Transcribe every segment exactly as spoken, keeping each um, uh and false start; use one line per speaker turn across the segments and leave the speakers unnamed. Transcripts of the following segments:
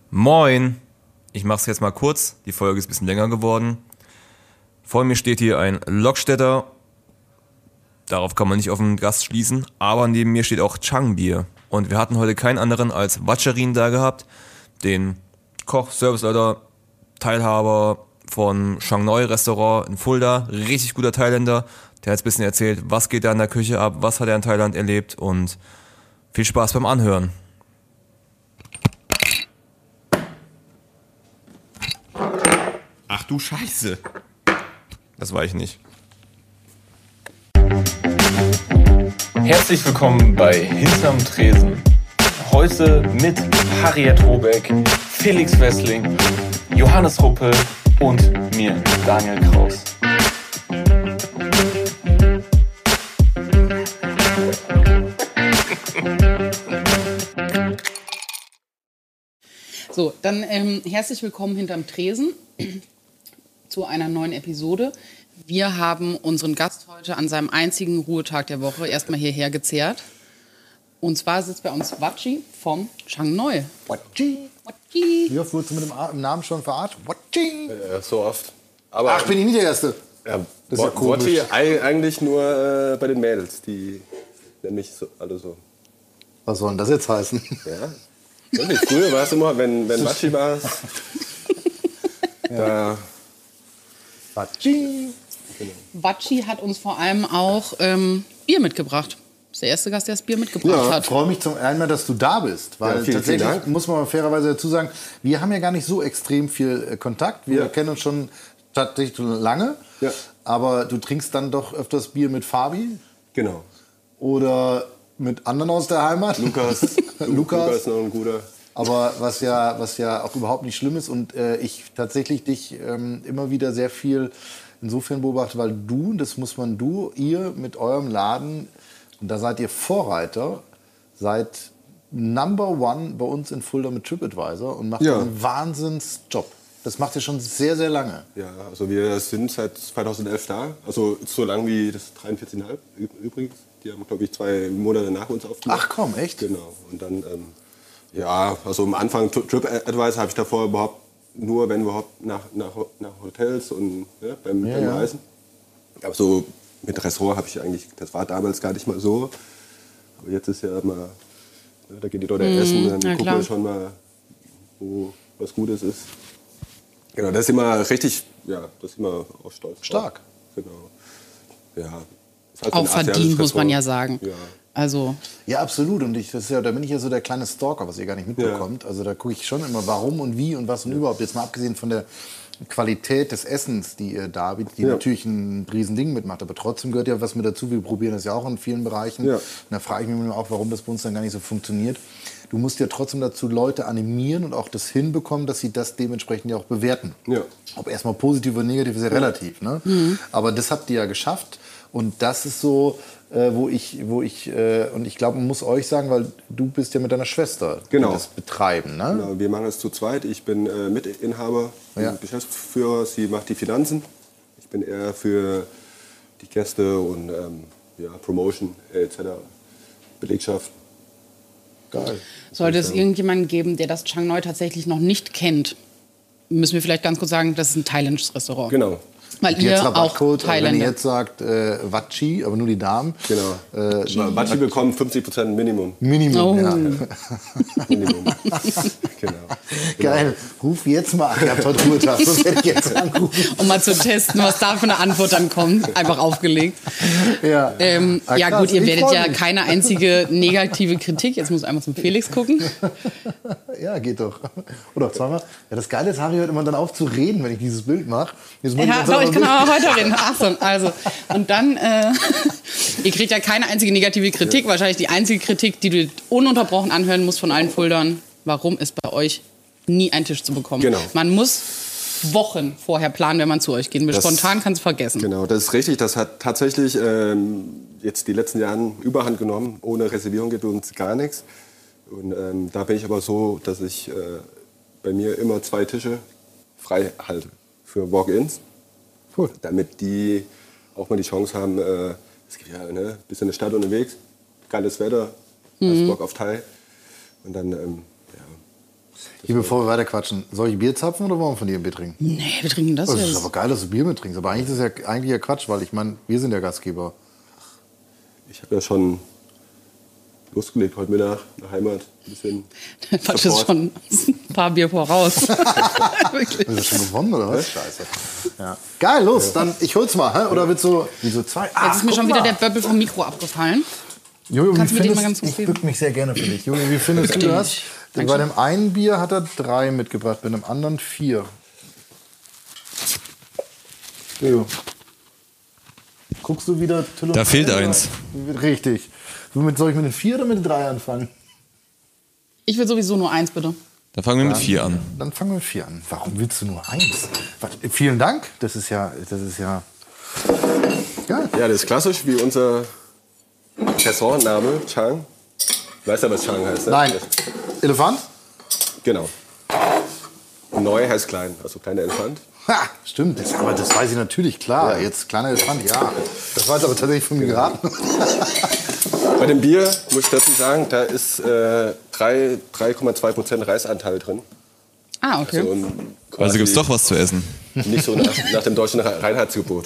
Moin! Ich mach's jetzt mal kurz, die Folge ist ein bisschen länger geworden. Vor mir steht hier ein Lokstädter, darauf kann man nicht auf den Gast schließen, aber neben mir steht auch Chang-Bier. Und wir hatten heute keinen anderen als Vatcharin da gehabt, den Koch, Serviceleiter, Teilhaber von Changnoi Restaurant in Fulda, richtig guter Thailänder. Der hat ein bisschen erzählt, was geht da in der Küche ab, was hat er in Thailand erlebt und viel Spaß beim Anhören. Ach du Scheiße. Das war ich nicht.
Herzlich willkommen bei Hinterm Tresen. Heute mit Harriet Robeck, Felix Wessling, Johannes Ruppel und mir, Daniel Kraus.
So, dann ähm, herzlich willkommen hinterm Tresen zu einer neuen Episode. Wir haben unseren Gast heute an seinem einzigen Ruhetag der Woche erstmal hierher gezerrt. Und zwar sitzt bei uns Vatchi vom Changnoi.
Vatchi.
Vatchi.
Wie oft wurdest du mit dem Namen schon verarscht? Vatchi.
Ja, so oft. Aber
Ach, bin ich nicht der Erste.
Ja,
das ist ja komisch.
Vatchi eigentlich nur äh, bei den Mädels, die nennen mich so, alle so.
Was soll denn das jetzt heißen?
Ja. Wirklich, früher war es immer, wenn, wenn Vatchi war, da...
Vatchi.
Genau.
Vatchi hat uns vor allem auch ähm, Bier mitgebracht. Das ist der erste Gast, der das Bier mitgebracht
Ja, ich
hat.
freue mich zum einen, dass du da bist. Weil
Ja, vielen,
tatsächlich
vielen Dank.
muss man fairerweise dazu sagen, wir haben ja gar nicht so extrem viel äh, Kontakt. Wir
Ja.
kennen uns schon tatsächlich lange.
Ja.
Aber du trinkst dann doch öfters Bier mit Fabi
Genau.
oder mit anderen aus der Heimat.
Lukas.
Lukas.
Lukas ist noch ein guter.
Aber was ja, was ja auch überhaupt nicht schlimm ist und äh, ich tatsächlich dich ähm, immer wieder sehr viel insofern beobachte, weil du, das muss man du, ihr mit eurem Laden, und da seid ihr Vorreiter, seid Number One bei uns in Fulda mit TripAdvisor und macht
Ja.
einen Wahnsinnsjob. Das macht ihr schon sehr, sehr lange.
Ja, also wir sind seit zweitausendelf da. Also so lang wie das dreiundvierzig Komma fünf übrigens. Die haben, glaube ich, zwei Monate nach uns aufgemacht.
Ach komm, echt?
Genau. Und dann, ähm, ja, also am Anfang TripAdvisor habe ich davor überhaupt nur, wenn überhaupt, nach, nach, nach Hotels und ja, beim,
Ja,
beim
ja.
Reisen. Aber so mit Restaurant habe ich eigentlich, das war damals gar nicht mal so. Aber jetzt ist ja mal, ne, da geht die Leute essen, dann
ja,
gucken
klar.
wir schon mal, wo was Gutes ist. Genau, das ist immer richtig, ja, das ist immer auch stolz drauf.
Stark.
Genau. Ja. Ist halt so
Auch
ein asiatisches
verdient, muss man ja
Restaurant.
sagen.
Ja.
Also,
Ja, absolut. Und ich, das ist ja, da bin ich ja so der kleine Stalker, was ihr gar nicht mitbekommt. Also da gucke ich schon immer, warum und wie und was und überhaupt. Jetzt mal abgesehen von der Qualität des Essens, die ihr da bietet, die
Ja.
natürlich ein Riesending mitmacht. Aber trotzdem gehört ja was mit dazu. Wir probieren das ja auch in vielen Bereichen.
Ja.
Und da frage ich mich immer auch, warum das bei uns dann gar nicht so funktioniert. Du musst ja trotzdem dazu Leute animieren und auch das hinbekommen, dass sie das dementsprechend ja auch bewerten.
Ja.
Ob erstmal positiv oder negativ ist ja relativ. Ne? Aber das habt ihr ja geschafft. Und das ist so, äh, wo ich, wo ich äh, und ich glaube, man muss euch sagen, weil du bist ja mit deiner Schwester, die
Genau.
das betreiben. Ne?
Genau, wir machen es zu zweit. Ich bin äh, Mitinhaber
Ja.
und Geschäftsführer. Sie macht die Finanzen. Ich bin eher für die Gäste und ähm, ja, Promotion et cetera. Belegschaft.
Geil.
sollte es irgendjemanden geben, der das Changnoi tatsächlich noch nicht kennt, müssen wir vielleicht ganz kurz sagen, das ist ein thailändisches Restaurant.
Genau.
Weil
Jetzt
ihr auch
Rabattcode, wenn ihr
Thailänder.
jetzt sagt äh, Vatchi, aber nur die Damen.
Genau.
Äh,
Vatchi bekommen fünfzig Prozent Minimum.
Minimum,
Oh.
ja.
Minimum. Genau.
Geil. Ruf jetzt mal an. Ihr habt heute Ruhetag, sonst hätte ich jetzt anrufen.
Um mal zu testen, was da für eine Antwort dann kommt. Einfach aufgelegt.
Ja,
Ähm,
Ah,
ja
krass,
gut, ihr
ich
werdet
freu
ja
mich.
keine einzige negative Kritik. Jetzt muss ich einmal zum Felix gucken.
Ja, geht doch. Oder zweimal. Ja, das Geile ist, Harry hört immer dann auf zu reden, wenn ich dieses Bild mache. Jetzt muss
Ja,
das
doch,
aber
ich kann
wirklich-
aber heute reden. Achtung, also. Und dann, äh, ihr kriegt ja keine einzige negative Kritik. Wahrscheinlich die einzige Kritik, die du ununterbrochen anhören musst von allen Fuldern. Warum ist bei euch nie ein Tisch zu bekommen?
Genau.
Man muss Wochen vorher planen, wenn man zu euch geht. Mit
Das-
spontan kannst du vergessen.
Genau, das ist richtig. Das hat tatsächlich ähm, jetzt die letzten Jahre Überhand genommen. Ohne Reservierung geht uns gar nichts. Und ähm, da bin ich aber so, dass ich äh, bei mir immer zwei Tische frei halte für Walk-ins.
Cool.
Damit die auch mal die Chance haben, äh, es gibt ja ne, bisschen in der Stadt unterwegs, geiles Wetter, hast Bock auf Thai. Und dann ähm, ja,
Hier, bevor wir weiter quatschen, soll ich Bier zapfen oder wollen wir von dir ein Bier trinken?
Nee, wir trinken das
Oh, das
jetzt.
ist aber geil, dass du Bier mittrinkst. Aber eigentlich ist das ja, eigentlich ja Quatsch, weil ich meine, wir sind der Gastgeber.
Ich habe ja schon losgelegt heute Mittag in der Heimat. Ein bisschen
Quatsch ist schon ein paar Bier voraus. Wirklich.
Hast du schon gewonnen oder was? Scheiße. Ja. Geil, los, dann ich hol's mal. Hä? Oder willst du, wieso zwei? Ah,
Jetzt ist mir
guck
schon wieder
mal.
der Böbbel vom Mikro abgefallen.
Jojo,
Kannst
wie
du mir den
findest,
mal ganz kurz
ich
geben?
bück mich sehr gerne für dich. Jojo, wie findest du
Bitte
das?
nicht.
Denn bei dem einen Bier hat er drei mitgebracht, bei dem anderen vier. Jojo. Guckst du wieder Till und
Da fehlt
Teil,
eins.
oder? Richtig. Womit soll ich mit den vier oder mit den drei anfangen?
Ich will sowieso nur eins, bitte.
Dann fangen wir mit vier an.
Dann fangen wir mit vier an. Warum willst du nur eins? Was, vielen Dank. Das ist ja, das ist ja. Geil.
Ja, das ist klassisch wie unser Restaurantname, Chang. Weißt du, was Chang heißt? Ne?
Nein. Elefant?
Genau. Neu heißt klein, also kleiner Elefant.
Ha, stimmt. Das, aber das weiß ich natürlich, klar.
Ja.
Jetzt kleiner Elefant, ja. Das war jetzt aber tatsächlich von mir geraten.
Bei dem Bier muss ich dazu sagen, da ist äh, drei Komma zwei Prozent Reisanteil drin.
Ah, okay.
Also, und
Also gibt's
quasi
doch was zu essen.
nicht so nach, nach dem deutschen Reinheitsgebot.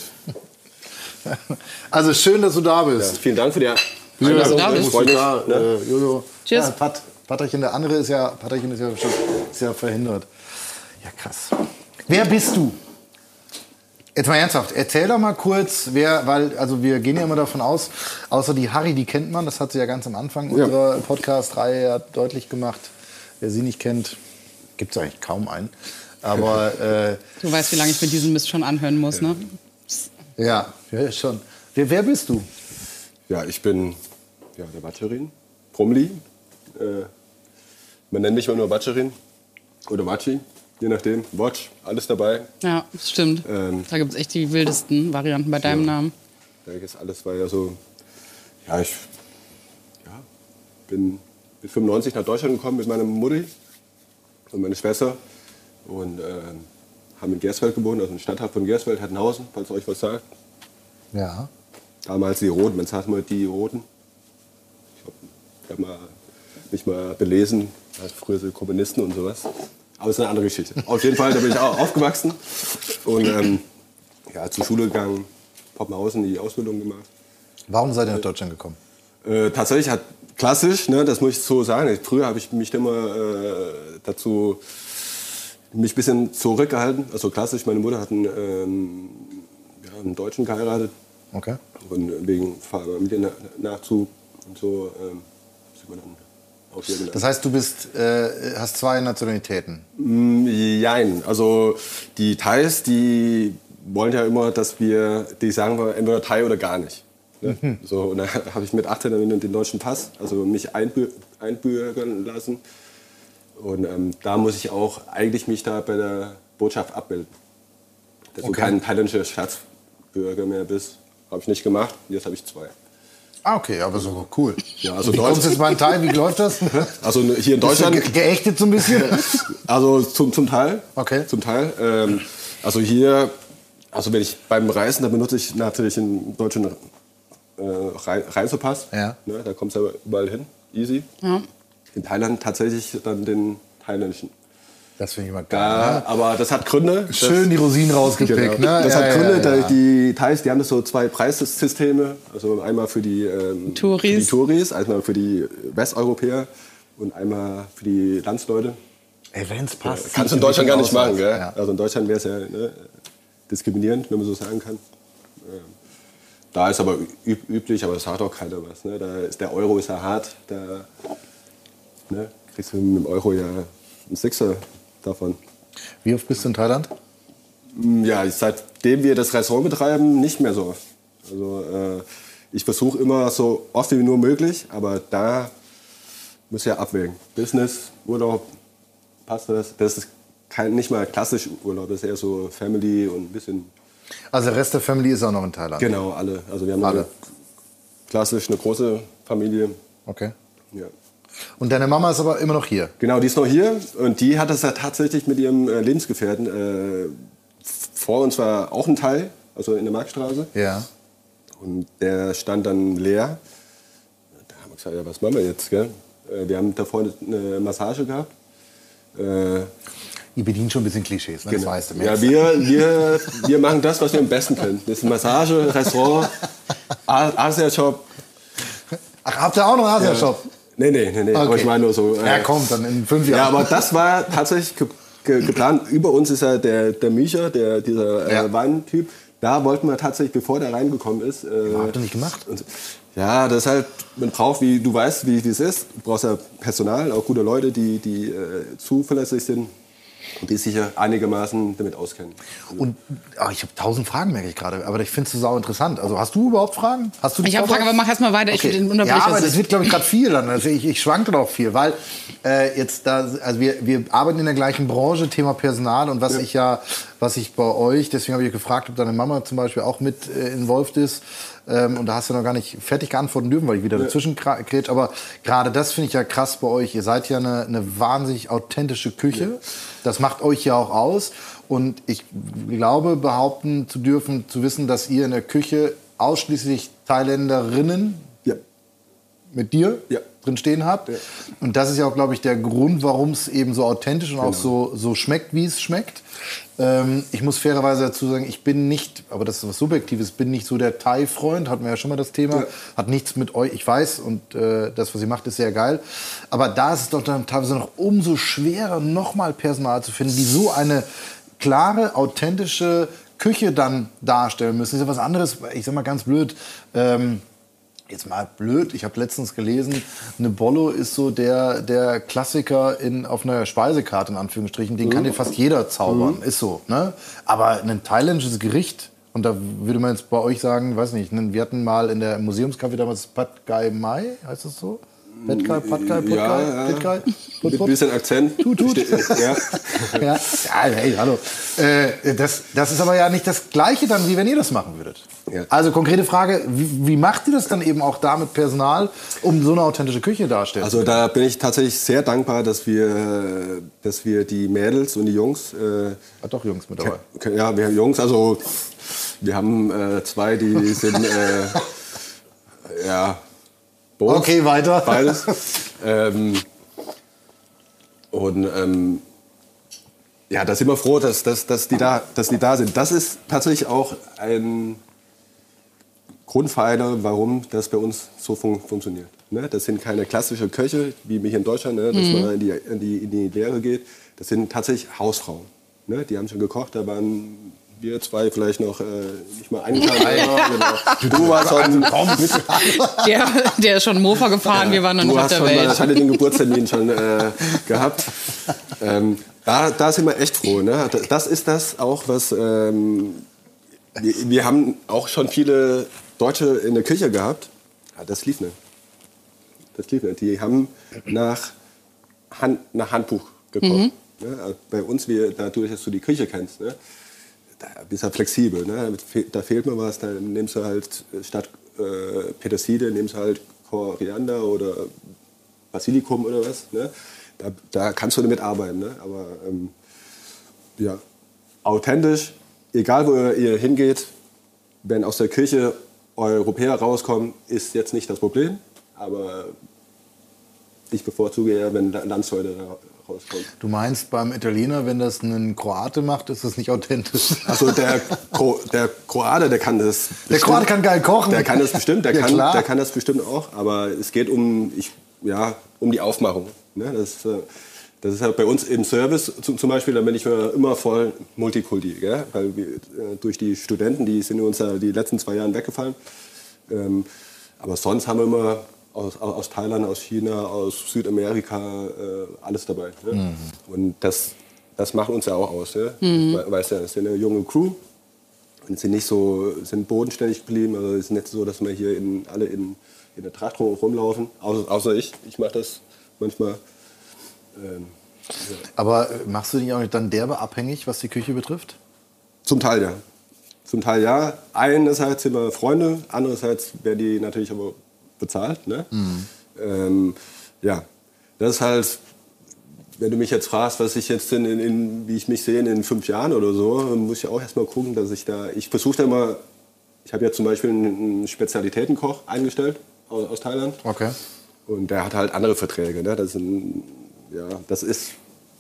Also schön, dass du da
Ja,
bist.
vielen Dank für die
Schön, dass du da
Einladung.
bist.
Freut mich,
Ja,
ne?
äh, Jojo.
Cheers.
Ja, Pat, Patrickchen, der andere ist ja, Patrickchen ist ja, schon, ist ja verhindert. Ja, krass. Wer bist du? Jetzt mal ernsthaft, erzähl doch mal kurz, wer, weil, also wir gehen ja immer davon aus, außer die Harry, die kennt man, das hat sie ja ganz am Anfang
Ja.
unserer Podcast-Reihe ja deutlich gemacht. Wer sie nicht kennt, gibt es eigentlich kaum einen. Aber äh,
Du weißt, wie lange ich mir diesen Mist schon anhören muss, ne?
ja, ja, schon. Wer, wer bist du?
Ja, ich bin ja, der Batscherin, Promli. Äh, man nennt mich immer nur Batscherin oder Watschi, je nachdem. Watch, alles dabei.
Ja, das stimmt.
Ähm,
Da gibt es echt die wildesten Varianten bei deinem Namen.
Da ist alles, war ja so. Ja, ich ja, bin mit fünfundneunzig nach Deutschland gekommen mit meiner Mutti und meiner Schwester. Und ähm, haben in Gersfeld gewohnt, also ein Stadtteil von Gersfeld, Hettenhausen, falls euch was sagt.
Ja.
Damals die Roten, man sagt mal die Roten. Ich habe hab mal, mich mal belesen, also früher so Kommunisten und sowas. Aber es ist eine andere Geschichte. Auf jeden Fall, da bin ich auch aufgewachsen und ähm, ja, zur Schule gegangen, Poppenhausen, die Ausbildung gemacht.
Warum seid ihr nach Deutschland gekommen?
Äh, tatsächlich hat klassisch, ne, das muss ich so sagen. Früher habe ich mich immer äh, dazu mich ein bisschen zurückgehalten. Also klassisch, meine Mutter hat einen, ähm, ja, einen Deutschen geheiratet.
Okay.
Und wegen Familiennachzug und so ähm, sieht man dann auch hier genannt.
Das heißt, du bist, äh, hast zwei Nationalitäten.
Mm, Jein. Also die Thais, die wollen ja immer, dass wir, die sagen wir entweder Thai oder gar nicht. Ne?
Mhm.
So, und dann habe ich mit achtzehn dann den deutschen Pass, also mich einbür einbürgern lassen. Und ähm, da muss ich auch eigentlich mich da bei der Botschaft abmelden. Dass
Okay.
du kein thailändischer Staatsbürger mehr bist. Habe ich nicht gemacht, jetzt habe ich zwei.
Ah, okay, aber so cool.
Ja, also
Wie
Deutsch-
kommst du jetzt mal in Teil? Wie läuft das?
Also hier in
Bist du
Deutschland,
ge geächtet so ein bisschen?
also zum, zum Teil.
Okay.
Zum Teil. Ähm, also hier, also wenn ich beim Reisen, da benutze ich natürlich einen deutschen äh, Rei- Reisepass.
Ja.
Ne, da kommst du ja überall hin, easy.
Ja.
In Thailand tatsächlich dann den thailändischen.
Das finde ich immer geil.
Da,
ne?
aber das hat Gründe. Das,
Schön die Rosinen rausgepickt.
Genau.
Ne?
Das
Ja,
hat
ja,
Gründe,
ja,
da
ja.
die Thais, die haben das so zwei Preissysteme. Also einmal für die, ähm,
Touris.
für die Touris, einmal für die Westeuropäer und einmal für die Landsleute.
Ey, wenn es passt.
Kannst du in
sieht
Deutschland gar nicht
ein bisschen
machen,
aus,
gell?
Ja.
Also in Deutschland wäre es ja ne, diskriminierend, wenn man so sagen kann. Ähm, Da ist aber üb üblich, aber das sagt auch keiner was. Ne? Da ist, der Euro ist ja hart, da ne, kriegst du mit dem Euro ja einen Sixer davon.
Wie oft bist du in Thailand?
Ja, seitdem wir das Restaurant betreiben, nicht mehr so oft. Also äh, ich versuche immer so oft wie nur möglich, aber da muss ich ja abwägen. Business, Urlaub, passt das? Das ist kein, nicht mal klassisch Urlaub, das ist eher so Family und ein bisschen...
Also der Rest der Family ist auch noch in Thailand.
Genau, alle. Also wir haben
Alle.
Eine, klassisch eine große Familie.
Okay.
Ja.
Und deine Mama ist aber immer noch hier.
Genau, die ist noch hier und die hat das ja tatsächlich mit ihrem äh, Lebensgefährten. Äh, vor uns war auch ein Teil, also in der Marktstraße.
Ja.
Und der stand dann leer. Da haben wir gesagt, ja, was machen wir jetzt? Gell? Äh, Wir haben davor eine Massage gehabt. Äh,
Ihr bedient schon ein bisschen Klischees, ne? Das
genau.
weißt du.
Ja, wir, wir, wir machen das, was wir am besten können. Das ist Massage, Restaurant, Asia-Shop.
Ach, habt ihr auch noch einen Asia-Shop?
Ja. Nee, nee, nee, nee.
Okay.
Aber ich meine nur so. Äh,
Ja, kommt dann in fünf Jahren.
Ja, aber das war tatsächlich ge ge geplant. Über uns ist ja der, der Micha, der, dieser äh,
Ja.
Weintyp. Da wollten wir tatsächlich, bevor der reingekommen ist. Äh,
Habt ihr nicht gemacht?
Und, ja, das ist halt, man braucht, wie du weißt, wie es ist. Du brauchst ja Personal, auch gute Leute, die, die äh, zuverlässig sind und die sich ja einigermaßen damit auskennen.
Und ach, ich habe tausend Fragen, merke ich gerade. Aber ich finde es so interessant. Also hast du überhaupt Fragen? Hast du die
Ich habe Fragen, aber mach erst mal weiter. Ich
Okay.
den unterbreche
Ja, aber
das
das wird, glaube ich, gerade viel. Dann. Also ich, ich schwanke dann auch viel, weil äh, jetzt da, also wir, wir arbeiten in der gleichen Branche, Thema Personal und was
Ja.
ich ja, was ich bei euch, deswegen habe ich gefragt, ob deine Mama zum Beispiel auch mit äh, involviert ist. Ähm, und da hast du noch gar nicht fertig geantworten dürfen, weil ich wieder
Ja.
dazwischen krätsch. Aber gerade das finde ich ja krass bei euch. Ihr seid ja eine, eine wahnsinnig authentische Küche. Ja. Das macht euch ja auch aus. Und ich glaube, behaupten zu dürfen, zu wissen, dass ihr in der Küche ausschließlich Thailänderinnen
Ja.
mit dir
Ja.
drin stehen habt.
Ja.
Und das ist ja auch, glaube ich, der Grund, warum es eben so authentisch und auch so, so schmeckt, wie es schmeckt. Ähm, ich muss fairerweise dazu sagen, ich bin nicht, aber das ist was Subjektives, bin nicht so der Thai-Freund, hatten wir ja schon mal das Thema,
Ja.
hat nichts mit euch, ich weiß, und äh, das, was ihr macht, ist sehr geil. Aber da ist es doch dann teilweise noch umso schwerer, nochmal Personal zu finden, die so eine klare, authentische Küche dann darstellen müssen. Das ist ja was anderes, ich sag mal ganz blöd, ähm, jetzt mal blöd, ich habe letztens gelesen, eine Bollo ist so der, der Klassiker in, auf einer Speisekarte, in Anführungsstrichen, den kann dir fast jeder zaubern, ist so. Ne? Aber ein thailändisches Gericht, und da würde man jetzt bei euch sagen, weiß nicht, wir hatten mal in der Museumscafé damals Pad Gai Mai, heißt das so? Pad Gai, Pad Gai, Pad Gai,
Ja, ja.
Pad Gai? Put,
Mit
put.
ein bisschen Akzent.
Tut, tut.
Ja.
Ja, ja, hey, hallo. Äh, das, das ist aber ja nicht das Gleiche dann, wie wenn ihr das machen würdet.
Ja.
Also konkrete Frage, wie, wie macht ihr das dann eben auch da mit Personal, um so eine authentische Küche darstellen?
Also da bin ich tatsächlich sehr dankbar, dass wir, dass wir die Mädels und die Jungs, äh,
Hat doch Jungs mit dabei.
ke- ja, wir haben Jungs, also wir haben äh, zwei, die sind, äh, ja, both,
Okay, weiter.
beides. ähm, und ähm, ja, da sind wir froh, dass, dass, dass, die da, dass die da sind. Das ist tatsächlich auch ein Grundpfeiler, warum das bei uns so fun funktioniert. Ne? Das sind keine klassischen Köche, wie mich in Deutschland, ne? dass
Mhm.
man in die, in, die, in die Lehre geht. Das sind tatsächlich Hausfrauen. Ne? Die haben schon gekocht, da waren wir zwei vielleicht noch äh, nicht mal eingeladen. genau. Du warst schon,
Der, der ist schon Mofa gefahren, wir waren noch
du
nicht auf
hast
der
schon
Welt.
wahrscheinlich den Geburtstermin schon äh, gehabt. Ähm, da, da sind wir echt froh. Ne? Das ist das auch, was... Ähm, wir, wir haben auch schon viele Deutsche in der Küche gehabt. Ja, das lief nicht. Das lief nicht. Die haben nach, Hand, nach Handbuch gekocht.
Mhm.
Ne? Also bei uns, wir, dadurch, dass du die Küche kennst, ne? Da bist du ja flexibel. Ne? Da fehlt mir was, dann nimmst du halt statt äh, Petersilie, nimmst du halt Koriander oder Basilikum oder was. Ne? Da, da kannst du damit arbeiten. Ne? Aber ähm, ja, authentisch, egal wo ihr hingeht, wenn aus der Küche Europäer rauskommen, ist jetzt nicht das Problem. Aber ich bevorzuge eher, wenn Landsleute rauskommen.
Du meinst beim Italiener, wenn das ein Kroate macht, ist das nicht authentisch?
Also der, Kro der Kroate, der kann das
Der
bestimmt.
Kroate kann geil kochen.
Der kann das bestimmt, der,
Ja,
kann,
klar.
der kann das bestimmt auch. Aber es geht um, ich, ja, um die Aufmachung. Ne? Das, äh, das ist halt bei uns im Service zum, zum Beispiel, da bin ich immer voll Multikulti. Gell? Weil wir, äh, durch die Studenten, die sind uns ja die letzten zwei Jahre weggefallen. Ähm, aber sonst haben wir immer aus, aus Thailand, aus China, aus Südamerika, äh, alles dabei. Ne? Mhm. Und das, das macht uns ja auch aus. Ne? Mhm. Weißt du, es ist eine junge Crew und sind nicht so, sind bodenständig geblieben. Also es ist nicht so, dass wir hier in, alle in, in der Tracht rumlaufen, außer, außer ich. Ich mache das manchmal. Ähm, ja.
Aber machst du dich auch nicht dann derbe abhängig, was die Küche betrifft?
Zum Teil ja. Zum Teil ja. Einerseits sind wir Freunde, andererseits werden die natürlich aber bezahlt. Ne? Mhm. Ähm, ja, das ist halt, wenn du mich jetzt fragst, was ich jetzt in, in, wie ich mich sehe in fünf Jahren oder so, muss ich auch erstmal gucken, dass ich da, ich versuche da immer, ich habe ja zum Beispiel einen Spezialitätenkoch eingestellt aus, aus Thailand.
Okay.
Und der hat halt andere Verträge. Ne? Das, sind, ja, das ist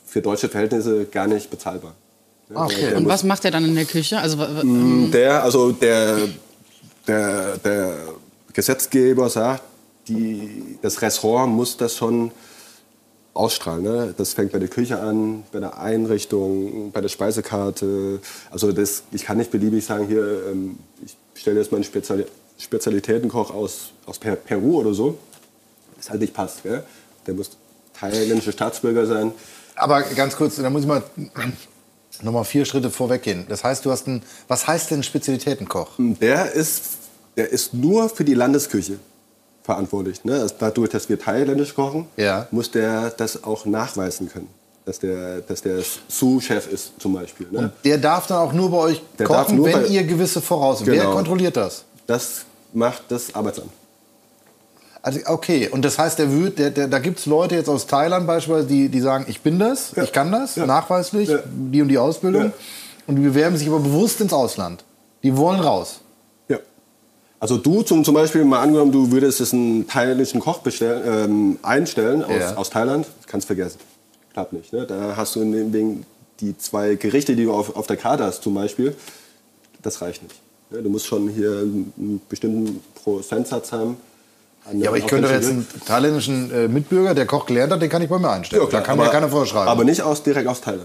für deutsche Verhältnisse gar nicht bezahlbar.
Ah, okay.
Der
Und
muss-
was macht er dann in der Küche? Also, ähm,
Der, also der, der, der Gesetzgeber sagt, die, das Restaurant muss das schon ausstrahlen. Ne? Das fängt bei der Küche an, bei der Einrichtung, bei der Speisekarte. Also das, ich kann nicht beliebig sagen, hier, ähm, ich stelle jetzt mal einen Spezial Spezialitätenkoch aus, aus Per- Peru oder so. Das halt nicht passt. Gell? Der muss thailändischer Staatsbürger sein.
Aber ganz kurz, da muss ich mal noch mal vier Schritte vorweggehen. Das heißt, du hast einen, was heißt denn Spezialitätenkoch?
Der ist, der ist nur für die Landesküche verantwortlich. Ne? Also dadurch, dass wir thailändisch kochen,
Ja.
muss der das auch nachweisen können. Dass der, dass der Sous-Chef ist zum Beispiel. Ne?
Und der darf dann auch nur bei euch
Der darf
kochen,
nur
wenn
bei-
ihr gewisse Voraussetzungen. Wer
Genau.
kontrolliert das?
Das macht das Arbeitsamt.
Also okay, und das heißt, der wird, der, der, da gibt es Leute jetzt aus Thailand beispielsweise, die, die sagen, ich bin das,
Ja.
ich kann das,
Ja.
nachweislich,
Ja.
die und die Ausbildung.
Ja.
Und die bewerben sich aber bewusst ins Ausland. Die wollen raus.
Ja. Also du zum, zum Beispiel, mal angenommen, du würdest jetzt einen thailändischen Koch bestellen, ähm, einstellen aus,
Ja.
aus Thailand, kannst vergessen. Klappt nicht. Ne? Da hast du wegen die zwei Gerichte, die du auf, auf der Karte hast zum Beispiel, das reicht nicht. Ne? Du musst schon hier einen bestimmten Prozentsatz haben. an-
Ja, aber ich
auf
könnte
den
jetzt einen thailändischen äh, Mitbürger, der Koch gelernt hat, den kann ich bei mir einstellen.
Ja, klar,
da kann
aber,
mir keiner vorschreiben.
Aber nicht aus, direkt aus Thailand.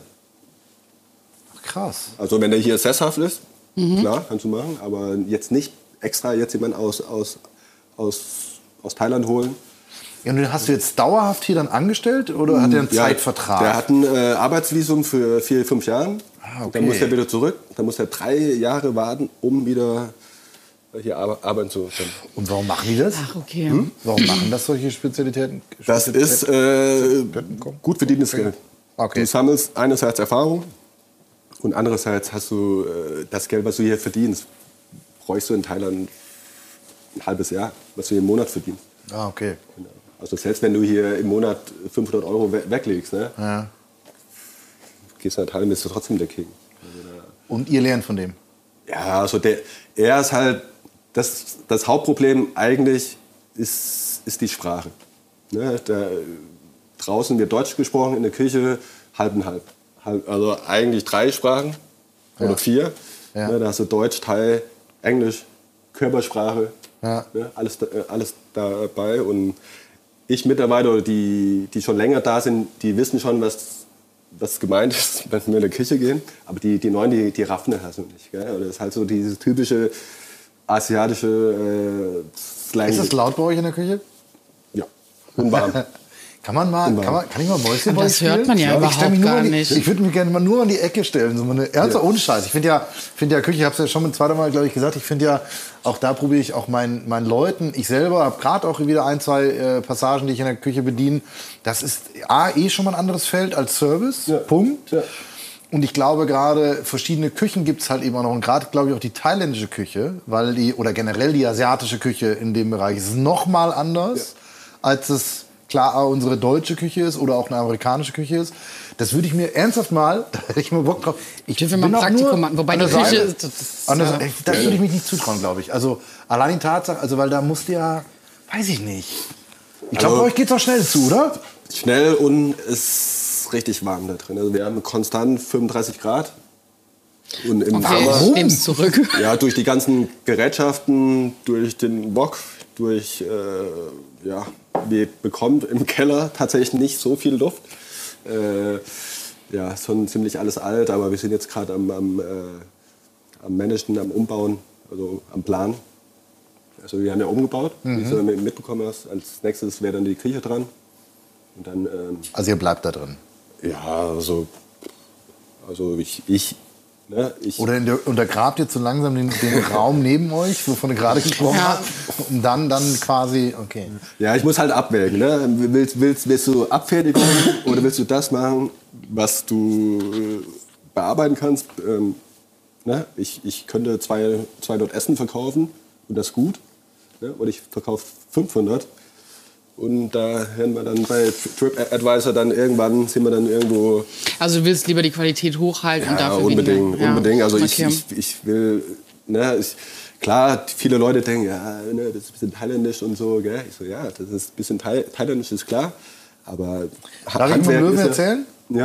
Krass.
Also wenn der hier sesshaft ist, klar, kannst du machen, aber jetzt nicht extra jetzt jemanden aus, aus, aus, aus Thailand holen.
Ja, und den hast du jetzt dauerhaft hier dann angestellt oder hat er einen
Ja,
Zeitvertrag?
Der hat ein äh, Arbeitsvisum für vier, fünf Jahre.
Ah, okay.
Dann muss er wieder zurück. Dann muss er drei Jahre warten, um wieder hier ar- arbeiten zu können.
Und warum machen die das?
ach, okay.
Warum machen das solche Spezialitäten?
Das ist äh, gut verdientes Geld.
Okay.
Du sammelst einerseits Erfahrung und andererseits hast du äh, das Geld, was du hier verdienst, bräuchst du in Thailand ein halbes Jahr, was du hier im Monat verdienst.
Ah, okay.
Genau. Also selbst wenn du hier im Monat fünfhundert Euro we weglegst, ne,
Ja.
gehst du nach Thailand, bist du trotzdem der King.
Und ihr lernt von dem?
Ja, also der, er ist halt, das, das Hauptproblem eigentlich ist, ist die Sprache. Ne, da, draußen wird Deutsch gesprochen, in der Küche halb und halb. halb also eigentlich drei Sprachen oder vier.
Ja.
Ne, da hast du Deutsch, Thai, Englisch, Körpersprache,
Ja.
ne, alles, da- äh, alles dabei. Und ich Mitarbeiter, die, die schon länger da sind, die wissen schon, was, was gemeint ist, wenn wir in die Küche gehen. Aber die, die Neuen, die, die raffen das halt noch nicht. Gell? Oder das ist halt so dieses typische asiatische äh, Slang.
Ist das laut bei euch in der Küche?
Ja, und warm.
Kann man mal, kann, man, kann ich mal Mäuschen
Aber
bei
das
euch
hört
spielen?
man ja
ich stell mich
überhaupt
nur
gar
an die,
nicht.
Ich würde mich gerne mal nur an die Ecke stellen. So eine, ernsthaft, ohne Scheiß. Ich finde ja, find ja Küche, ich habe es ja schon ein zweites Mal, glaube ich, gesagt, ich finde ja, auch da probiere ich auch meinen, meinen Leuten, ich selber habe gerade auch wieder ein, zwei äh, Passagen, die ich in der Küche bediene. Das ist A, eh schon mal ein anderes Feld als Service.
Ja.
Punkt.
Ja.
Und ich glaube, gerade verschiedene Küchen gibt es halt eben auch noch. Und gerade, glaube ich, auch die thailändische Küche, weil die, oder generell die asiatische Küche in dem Bereich ist noch mal anders, als es klar unsere deutsche Küche ist oder auch eine amerikanische Küche ist. Das würde ich mir ernsthaft mal, da hätte ich mal Bock drauf. Ich
dürfen mal ein
auch
Praktikum
nur
machen, wobei
an
die
der
Küche
Seite.
ist- das ist,
An der
äh,
Seite. Das würde ich mich nicht zutrauen, glaube ich. Also allein die Tatsache, also weil da musst du ja, weiß ich nicht. Ich glaube,
Also-
bei euch geht es auch schnell zu, oder?
Schnell und es ist richtig warm da drin. Also wir haben konstant fünfunddreißig Grad. Und im
Okay,
Sommer,
ich nehme es zurück.
ja, durch die ganzen Gerätschaften, durch den Wok, durch, äh, ja, wir bekommen im Keller tatsächlich nicht so viel Luft. Äh, ja, ist schon ziemlich alles alt, aber wir sind jetzt gerade am, am, äh, am Managen, am Umbauen, also am Plan. Also wir haben ja umgebaut, wie du mitbekommen hast. Als nächstes wäre dann die Küche dran. Und dann, ähm,
Also ihr bleibt da drin.
ja, also, also ich, ich, ne, ich
Oder in der, untergrabt ihr so langsam den, den Raum neben euch, wovon du gerade gesprochen
Ja.
hast, um dann, dann quasi, okay.
ja, ich muss halt abwägen. Ne? Willst, willst, willst du Abfertigung oder willst du das machen, was du äh, bearbeiten kannst? Ähm, ne? ich, ich könnte zwei, zweihundert Essen verkaufen und das gut. Ne? Oder ich verkaufe fünfhundert. Und da hören wir dann bei TripAdvisor dann irgendwann, sind wir dann irgendwo.
Also du willst lieber die Qualität hochhalten und
Ja,
dafür
unbedingt,
weniger. Ja.
unbedingt. Also
Okay.
ich, ich, ich will, ne, ich, klar, viele Leute denken, ja, ne, das ist ein bisschen thailändisch und so, gell? Ich so, ja, das ist ein bisschen Thai, thailändisch, ist klar, aber
Darf ich vom Löwen
ist ja-
erzählen?
Ja.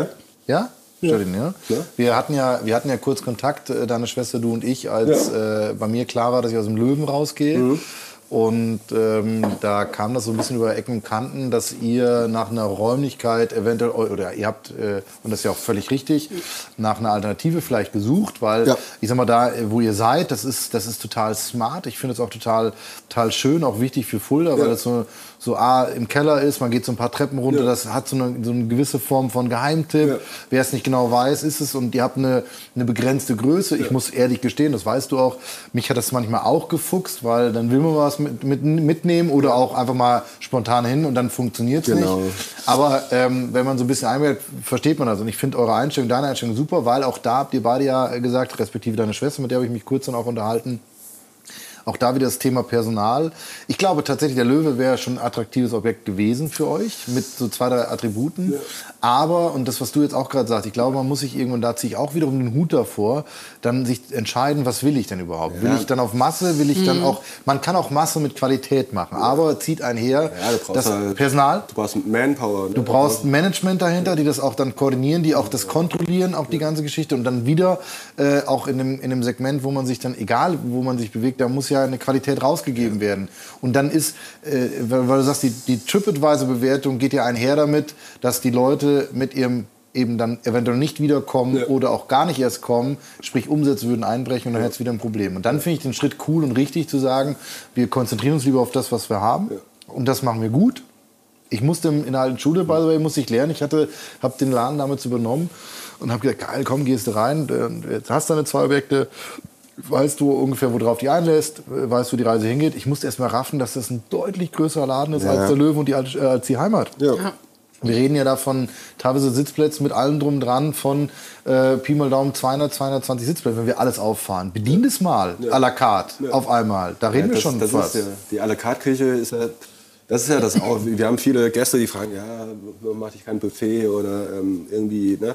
Ja? Stört ihn, ja? Ja. Wir hatten ja, wir hatten ja kurz Kontakt, äh, deine Schwester, du und ich, als ja. äh, bei mir klar war, dass ich aus dem Löwen rausgehe. Mhm. Und ähm, da kam das so ein bisschen über Ecken und Kanten, dass ihr nach einer Räumlichkeit eventuell, oder ihr habt, äh, und das ist ja auch völlig richtig, nach einer Alternative vielleicht gesucht, weil ja. ich sag mal, da, wo ihr seid, das ist, das ist total smart. Ich finde es auch total, total schön, auch wichtig für Fulda, ja. weil das so, so A, im Keller ist, man geht so ein paar Treppen runter, ja. das hat so eine, so eine gewisse Form von Geheimtipp. Ja. Wer es nicht genau weiß, ist es, und ihr habt eine, eine begrenzte Größe. Ja. Ich muss ehrlich gestehen, das weißt du auch, mich hat das manchmal auch gefuchst, weil dann will man was mit, mit, mitnehmen oder auch einfach mal spontan hin und dann funktioniert es genau. nicht. Aber ähm, wenn man so ein bisschen einmerkt, versteht man das. Und ich finde eure Einstellung, deine Einstellung super, weil auch da habt ihr beide ja gesagt, respektive deine Schwester, mit der habe ich mich kurz dann auch unterhalten, auch da wieder das Thema Personal. Ich glaube tatsächlich, der Löwe wäre schon ein attraktives Objekt gewesen für euch, mit so zwei, drei Attributen. Ja. Aber, und das, was du jetzt auch gerade sagst, ich glaube, man muss sich irgendwann, da ziehe ich auch wiederum den Hut davor, dann sich entscheiden, was will ich denn überhaupt? Ja. Will ich dann auf Masse, will ich mhm. dann auch, man kann auch Masse mit Qualität machen, ja. aber zieht einher
ja, du brauchst
das
halt,
Personal.
Du brauchst Manpower. Ne?
Du brauchst Management dahinter, die das auch dann koordinieren, die auch das kontrollieren, auch die ganze Geschichte. Und dann wieder äh, auch in dem, in dem Segment, wo man sich dann, egal wo man sich bewegt, da muss ja eine Qualität rausgegeben werden. Und dann ist, äh, weil du sagst, die, die TripAdvisor-Bewertung geht ja einher damit, dass die Leute mit ihrem eben dann eventuell nicht wiederkommen ja. oder auch gar nicht erst kommen, sprich Umsätze würden einbrechen und dann ja. hätte es wieder ein Problem. Und dann finde ich den Schritt cool und richtig zu sagen, wir konzentrieren uns lieber auf das, was wir haben ja. und das machen wir gut. Ich musste in der alten Schule, by the way, musste ich lernen, ich hatte, habe den Laden damals übernommen und habe gesagt, geil, komm, gehst du rein, jetzt hast du deine zwei Objekte, weißt du ungefähr, worauf die einlässt, weißt du, wo die Reise hingeht. Ich musste erst mal raffen, dass das ein deutlich größerer Laden ist ja. als der Löwe und die, äh, als die Heimat. Ja. Ja. Wir reden ja davon teilweise Sitzplätzen mit allem drum dran von äh, Pi mal Daumen zweihundert, zweihundertzwanzig Sitzplätze, wenn wir alles auffahren. Bedien es mal ja. à la carte ja. auf einmal. Da reden ja, das, wir schon
das
was.
Ist ja, die à la carte Küche ist ja, das ist ja das auch. Wir haben viele Gäste, die fragen, ja, warum mache ich kein Buffet oder ähm, irgendwie, ne?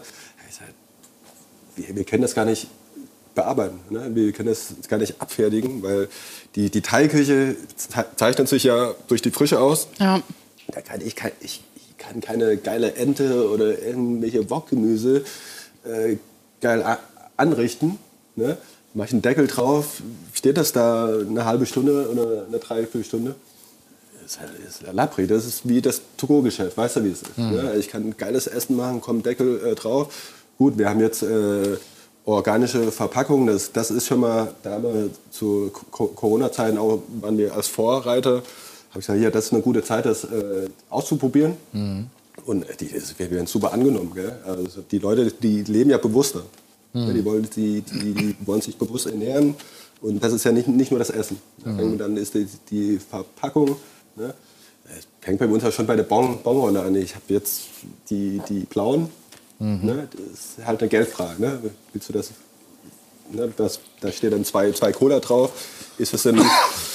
Wir, wir können das gar nicht bearbeiten. Ne? Wir können das gar nicht abfertigen, weil die, die Teilküche zeichnet sich ja durch die Frische aus. Ja. Da kann ich, kann, ich kann keine geile Ente oder irgendwelche Wokgemüse äh, geil a- anrichten. Ne? Mach ich einen Deckel drauf, steht das da eine halbe Stunde oder eine Dreiviertelstunde? Das ist, das ist Lapri, das ist wie das To-Go-Geschäft, weißt du, wie es ist. Mhm. Ne? Ich kann geiles Essen machen, kommt Deckel äh, drauf. Gut, wir haben jetzt äh, organische Verpackungen, das, das ist schon mal, da haben wir zu Co- Corona-Zeiten auch, waren wir als Vorreiter, habe ich gesagt, ja, das ist eine gute Zeit, das äh, auszuprobieren. Mhm. Und die, wir werden super angenommen. Gell? Also die Leute, die leben ja bewusster. Mhm. Die, wollen, die, die, die wollen sich bewusst ernähren. Und das ist ja nicht, nicht nur das Essen. Mhm. Dann ist die, die Verpackung. Ne? Es fängt bei uns ja schon bei der bon, Bonrolle an. Ich habe jetzt die, die blauen. Mhm. Ne? Das ist halt eine Geldfrage. Ne? Willst du das, ne? das? Da steht dann zwei, zwei Cola drauf. Ist es denn...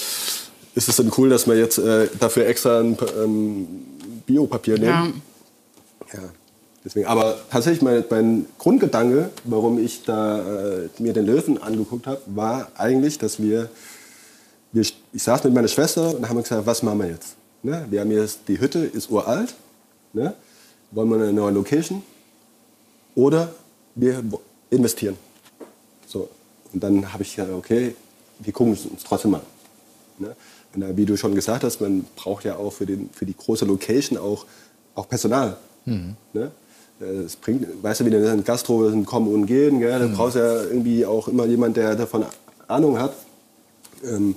Ist es denn cool, dass wir jetzt äh, dafür extra ein ähm, Biopapier nehmen? Ja. Ja, deswegen. Aber tatsächlich mein, mein Grundgedanke, warum ich da äh, mir den Löwen angeguckt habe, war eigentlich, dass wir, wir, ich saß mit meiner Schwester und haben gesagt, was machen wir jetzt? Ne? Wir haben jetzt, die Hütte ist uralt, ne? Wollen wir eine neue Location oder wir investieren? So. Und dann habe ich gesagt, okay, wir gucken es uns trotzdem an. Ne? Und wie du schon gesagt hast, man braucht ja auch für, den, für die große Location auch, auch Personal. Mhm. Ne? Das bringt, weißt du, wie ein Gastro kommen und gehen, gell? Da mhm. brauchst du ja irgendwie auch immer jemand, der davon Ahnung hat. Ähm,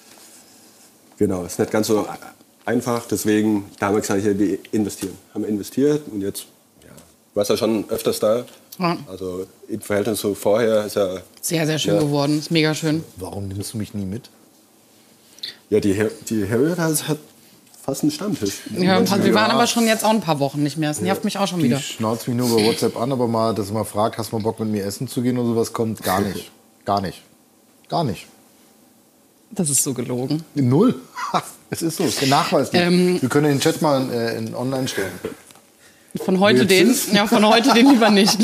genau, ist nicht ganz so einfach, deswegen da haben wir gesagt, wir investieren. Haben wir investiert und jetzt, ja, du warst ja schon öfters da. Ja. Also im Verhältnis zu vorher ist ja...
Sehr, sehr schön ja. geworden, ist mega schön.
Warum nimmst du mich nie mit?
Ja, die, Her- die Harriet hat fast einen Stammtisch.
Ja, wir waren aber schon jetzt auch ein paar Wochen nicht mehr. Das nervt mich auch schon wieder.
Die schnauzt mich nur über WhatsApp an, aber mal, dass man fragt, hast du mal Bock mit mir essen zu gehen oder sowas, kommt gar nicht. Gar nicht. Gar nicht.
Das ist so gelogen.
Null. Es ist so, es ist der Nachweis. Ähm, wir können den Chat mal äh, in online stellen.
Von heute den, ja, von heute den lieber nicht.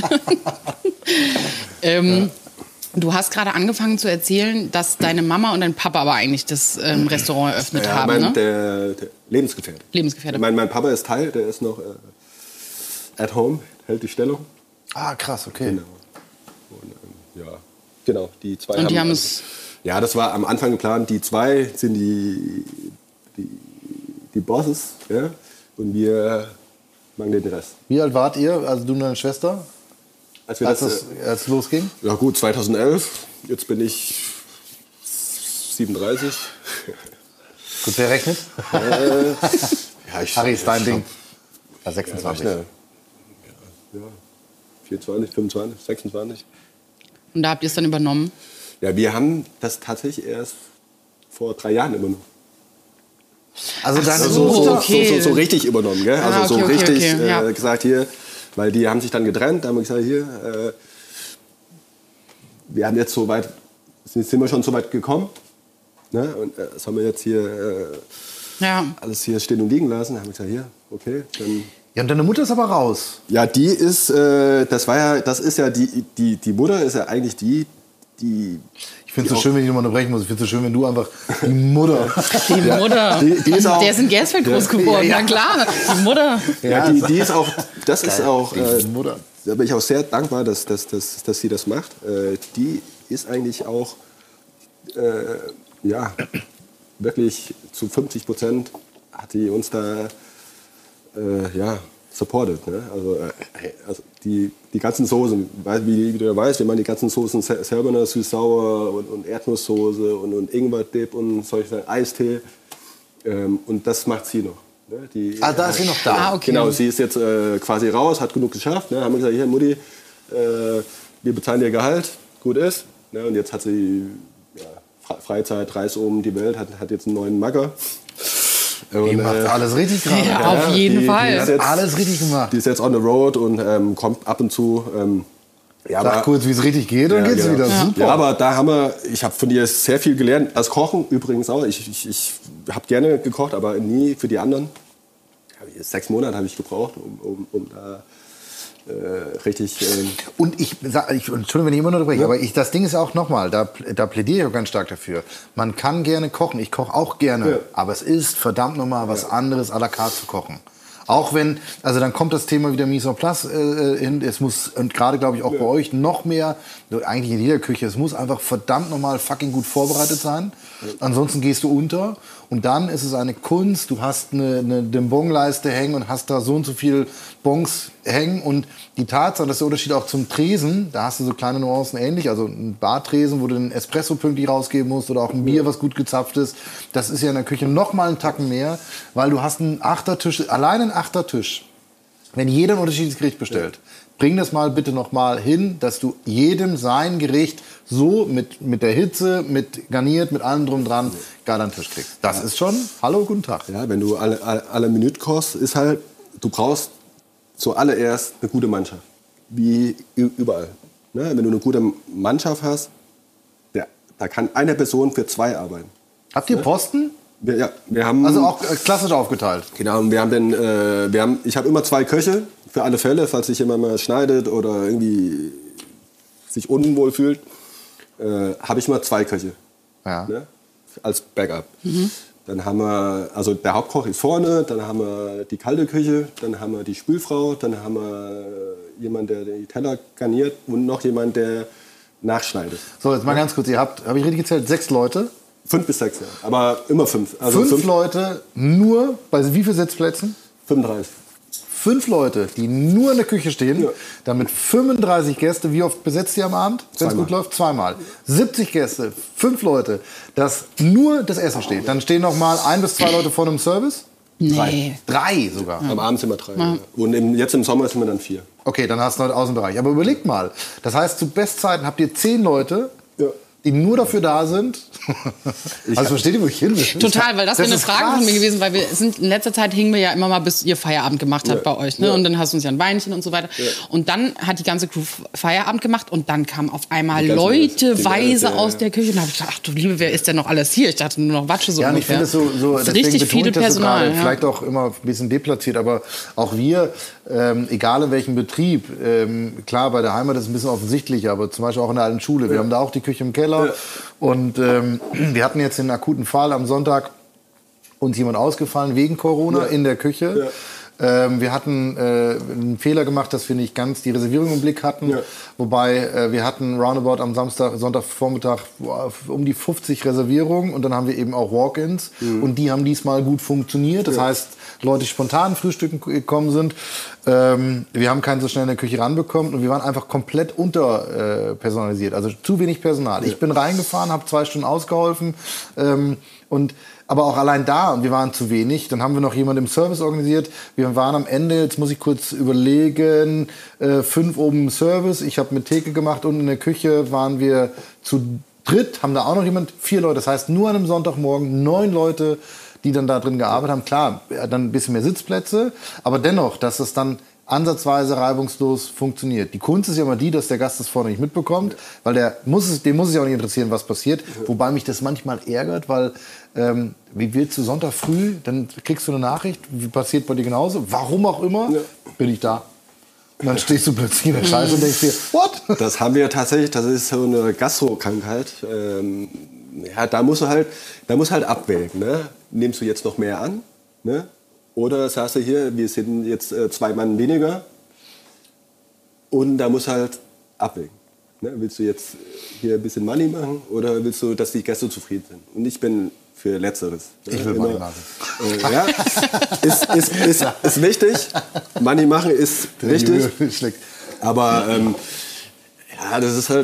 ähm, ja. Du hast gerade angefangen zu erzählen, dass deine Mama und dein Papa aber eigentlich das ähm, Restaurant eröffnet ja, haben.
Mein,
ne?
der, der Lebensgefährte.
Lebensgefährte.
Mein, mein Papa ist Teil, der ist noch äh, at home, hält die Stellung.
Ah, krass, okay.
Genau. Und, ähm, ja, genau. Die zwei
Und die haben
haben
es...
Ja, das war am Anfang geplant. Die zwei sind die, die, die Bosses, ja? Und wir machen den Rest.
Wie alt wart ihr, also du und deine Schwester,
Als, wir
als,
das,
das, als es losging?
ja gut, zweitausendelf. Jetzt bin ich siebenunddreißig.
Gut, wer rechnet?
äh, ja, ich,
Harry, ist dein
ich
Ding.
glaub,
Ja,
Ja,
sechsundzwanzig.
schnell. Ja, ja. vierundzwanzig, fünfundzwanzig, sechsundzwanzig.
Und da habt ihr es dann übernommen?
Ja, wir haben das tatsächlich erst vor drei Jahren übernommen.
Also deine
so,
So, so,
okay.
so, so, so richtig übernommen, gell? Also
Ah, okay,
so
okay,
richtig
okay, ja.
äh, gesagt hier, weil die haben sich dann getrennt, da haben wir gesagt hier, äh, wir haben jetzt so weit, sind, sind wir schon so weit gekommen, ne? Und äh, das haben wir jetzt hier äh,
Ja.
alles hier stehen und liegen lassen, da haben wir gesagt hier, okay, dann
Ja, und deine Mutter ist aber raus.
ja, die ist, äh, das war ja, das ist ja die, die, die Mutter ist ja eigentlich die, die.
Ich finde es so schön, wenn ich nochmal unterbrechen muss. Ich finde es so schön, wenn du einfach die Mutter.
Die Mutter.
Die, die ist auch,
Der ist in Gersfeld groß geworden,
Ja, ja.
na klar. Die Mutter.
ja, die, die ist auch, das ist auch,
Die
äh,
Mutter.
da bin ich auch sehr dankbar, dass, dass, dass, dass sie das macht. Äh, die ist eigentlich auch, äh, ja, wirklich zu fünfzig Prozent hat die uns da, äh, ja, supported. Ne? Also, äh, also die, die ganzen Soßen, weil, wie, wie du ja weißt, wir machen die ganzen Soßen se- selber, ne? Süß-sauer und, und Erdnusssoße und, und Ingwer-Dip und solche Eistee. Ähm, und das macht sie noch. Ne? Die,
Ah, da ist sie noch da.
Ah, okay.
Genau, sie ist jetzt äh, quasi raus, hat genug geschafft. Ne? Haben wir gesagt, hier Mutti, äh, wir bezahlen dir Gehalt, gut ist. Ne? Und jetzt hat sie ja, Fre- Freizeit, reist um die Welt, hat, hat jetzt einen neuen Magger.
Die
Und,
macht
äh,
alles richtig gerade.
Ja,
Ja,
auf jeden
die-
Fall.
die
Die
ist
hat
jetzt-
alles richtig gemacht.
Die ist jetzt on the road und ähm, kommt ab und zu. Ähm, ja,
Sag kurz, wie es richtig geht, und
ja,
geht's
genau.
wieder.
Ja.
Super.
Ja, aber da haben wir, ich habe von dir sehr viel gelernt. Das Kochen übrigens auch. Ich, ich, ich habe gerne gekocht, aber nie für die anderen. Sechs Monate habe ich gebraucht, um, um, um da äh, richtig. Ähm,
Und ich, sag- ich Entschuldigung, wenn ich immer noch unterbreche, aber ich, das Ding ist auch nochmal, da, da plädiere ich auch ganz stark dafür. Man kann gerne kochen, ich koche auch gerne,
Ja.
aber es ist verdammt nochmal was anderes à la carte zu kochen. Auch wenn, also dann kommt das Thema wieder Mise en place äh, hin. Es muss, und gerade glaube ich auch bei euch, noch mehr, eigentlich in jeder Küche, es muss einfach verdammt nochmal fucking gut vorbereitet sein. Ansonsten gehst du unter. Und dann ist es eine Kunst, du hast eine, eine, eine Bonleiste hängen und hast da so und so viel Bons hängen. Und die Tatsache, das ist der Unterschied auch zum Tresen, da hast du so kleine Nuancen ähnlich. Also ein Bartresen, wo du den Espresso pünktlich rausgeben musst oder auch ein Bier, was gut gezapft ist. Das ist ja in der Küche noch mal einen Tacken mehr, weil du hast einen Achtertisch, allein einen Achtertisch. Wenn jeder ein unterschiedliches Gericht bestellt, bring das mal bitte noch mal hin, dass du jedem sein Gericht so mit, mit der Hitze, mit garniert, mit allem drum dran, geil an den Tisch kriegst. Das ist schon, hallo, guten Tag.
ja, wenn du alle, alle, alle Minute kochst, ist halt, du brauchst zuallererst eine gute Mannschaft. Wie ü- überall. Ne? Wenn du eine gute Mannschaft hast, ja, da kann eine Person für zwei arbeiten.
Habt ihr Posten?
Wir, ja, wir haben,
Also auch äh, klassisch aufgeteilt.
Genau, und wir haben den, äh, wir haben, ich habe immer zwei Köche für alle Fälle, falls sich jemand mal schneidet oder irgendwie sich unwohl fühlt, äh, habe ich immer zwei Köche,
Ja.
ne? Als Backup. Dann haben wir, also der Hauptkoch ist vorne, dann haben wir die kalte Küche, dann haben wir die Spülfrau, dann haben wir jemanden, der die Teller garniert und noch jemand, der nachschneidet.
So, jetzt mal ganz kurz. Ihr habt, habe ich richtig gezählt, sechs Leute?
Fünf bis sechs, ja. Aber immer fünf. Also
fünf, Leute nur, bei wie vielen Sitzplätzen?
fünfunddreißig.
Fünf Leute, die nur in der Küche stehen,
Ja.
damit fünfunddreißig Gäste. Wie oft besetzt ihr am Abend, wenn es
Zweimal.
gut läuft? Zweimal. siebzig Gäste, fünf Leute, dass nur das Essen steht. Dann stehen noch mal ein bis zwei Leute vorne im Service.
Nee.
Drei sogar.
Am Abend sind wir drei. Ja. Und im, jetzt im Sommer sind wir dann vier.
Okay, dann hast du noch den Außenbereich. Aber überlegt mal, das heißt, zu Bestzeiten habt ihr zehn Leute,
Ja.
die nur dafür da sind. Also versteht ihr, wo ich hin will?
Total, weil das, wäre eine
ist
Frage
krass.
von mir gewesen, weil wir sind in letzter Zeit hingen wir ja immer mal, bis ihr Feierabend gemacht habt
Ja.
bei euch, ne?
Ja.
Und dann hast du uns ja ein Weinchen und so weiter. Und dann hat die ganze Crew Feierabend gemacht und dann kamen auf einmal
Die ganzen
Leuteweise
Leute, ja,
aus
ja.
der Küche. Und da habe ich gedacht, ach du Liebe, wer ist denn noch alles hier? Ich dachte nur noch Watsche so
Ja, und ich
ungefähr.
finde es so, so
Das ist
deswegen
richtig
betone
viel
ich das so
Personal.
gerade,
ja.
vielleicht auch immer ein bisschen deplatziert, aber auch wir, ähm, egal in welchem Betrieb, ähm, klar, bei der Heimat ist es ein bisschen offensichtlicher, aber zum Beispiel auch in der alten Schule, wir haben da auch die Küche im Keller
Ja.
und ähm, wir hatten jetzt den akuten Fall am Sonntag, uns jemand ausgefallen wegen Corona
Ja.
in der Küche. Ähm, wir hatten äh, einen Fehler gemacht, dass wir nicht ganz die Reservierung im Blick hatten.
Ja.
Wobei äh, wir hatten roundabout am Samstag, Sonntagvormittag um die fünfzig Reservierungen und dann haben wir eben auch Walk-ins mhm. und die haben diesmal gut funktioniert. Das ja. heißt, Leute, die spontan frühstücken gekommen sind. Ähm, wir haben keinen so schnell in der Küche ranbekommen und wir waren einfach komplett unterpersonalisiert, äh, also zu wenig Personal. Ja. Ich bin reingefahren, habe zwei Stunden ausgeholfen ähm, und aber auch allein da, und wir waren zu wenig. Dann haben wir noch jemanden im Service organisiert. Wir waren am Ende, jetzt muss ich kurz überlegen, äh, fünf oben im Service. Ich habe mit Theke gemacht und in der Küche waren wir zu dritt. Haben da auch noch jemand, vier Leute. Das heißt, nur an einem Sonntagmorgen neun Leute, die dann da drin gearbeitet haben. Klar, dann ein bisschen mehr Sitzplätze. Aber dennoch, dass es dann ansatzweise reibungslos funktioniert. Die Kunst ist ja immer die, dass der Gast das vorne nicht mitbekommt, weil der muss es, dem muss es ja auch nicht interessieren, was passiert. Wobei mich das manchmal ärgert, weil ähm, wie willst du Sonntag früh, dann kriegst du eine Nachricht, wie passiert bei dir genauso, warum auch immer, ja. bin ich da. Und dann stehst du plötzlich in der Scheiße und denkst dir, what?
Das haben wir tatsächlich, das ist so eine Gastro-Krankheit. Ähm, ja, da musst du halt, da musst du halt abwägen. Ne? Nimmst du jetzt noch mehr an? Ne? Oder sagst du hier, wir sind jetzt äh, zwei Mann weniger und da musst du halt abwägen. Ne? Willst du jetzt hier ein bisschen Money machen oder willst du, dass die Gäste zufrieden sind? Und ich bin für Letzteres. Ne?
Ich will
Immer,
Money machen.
Äh, ja, ist, ist, ist, ist wichtig. Money machen ist wichtig. Aber ähm, ja, das ist halt...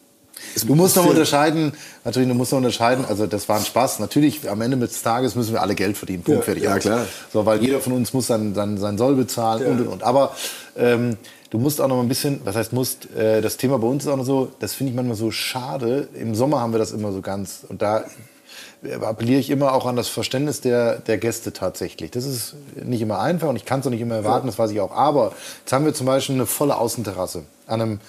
Du musst noch unterscheiden, natürlich, du musst noch unterscheiden, also das war ein Spaß. Natürlich, am Ende des Tages müssen wir alle Geld verdienen. Punkt,
ja,
fertig.
Ja, klar.
So, weil jeder von uns muss dann, dann seinen Soll bezahlen ja. und und und. Aber ähm, du musst auch noch mal ein bisschen, was heißt musst, äh, das Thema bei uns ist auch noch so, das finde ich manchmal so schade. Im Sommer haben wir das immer so ganz, und da appelliere ich immer auch an das Verständnis der, der Gäste tatsächlich. Das ist nicht immer einfach und ich kann es auch nicht immer erwarten, das weiß ich auch. Aber jetzt haben wir zum Beispiel eine volle Außenterrasse an einem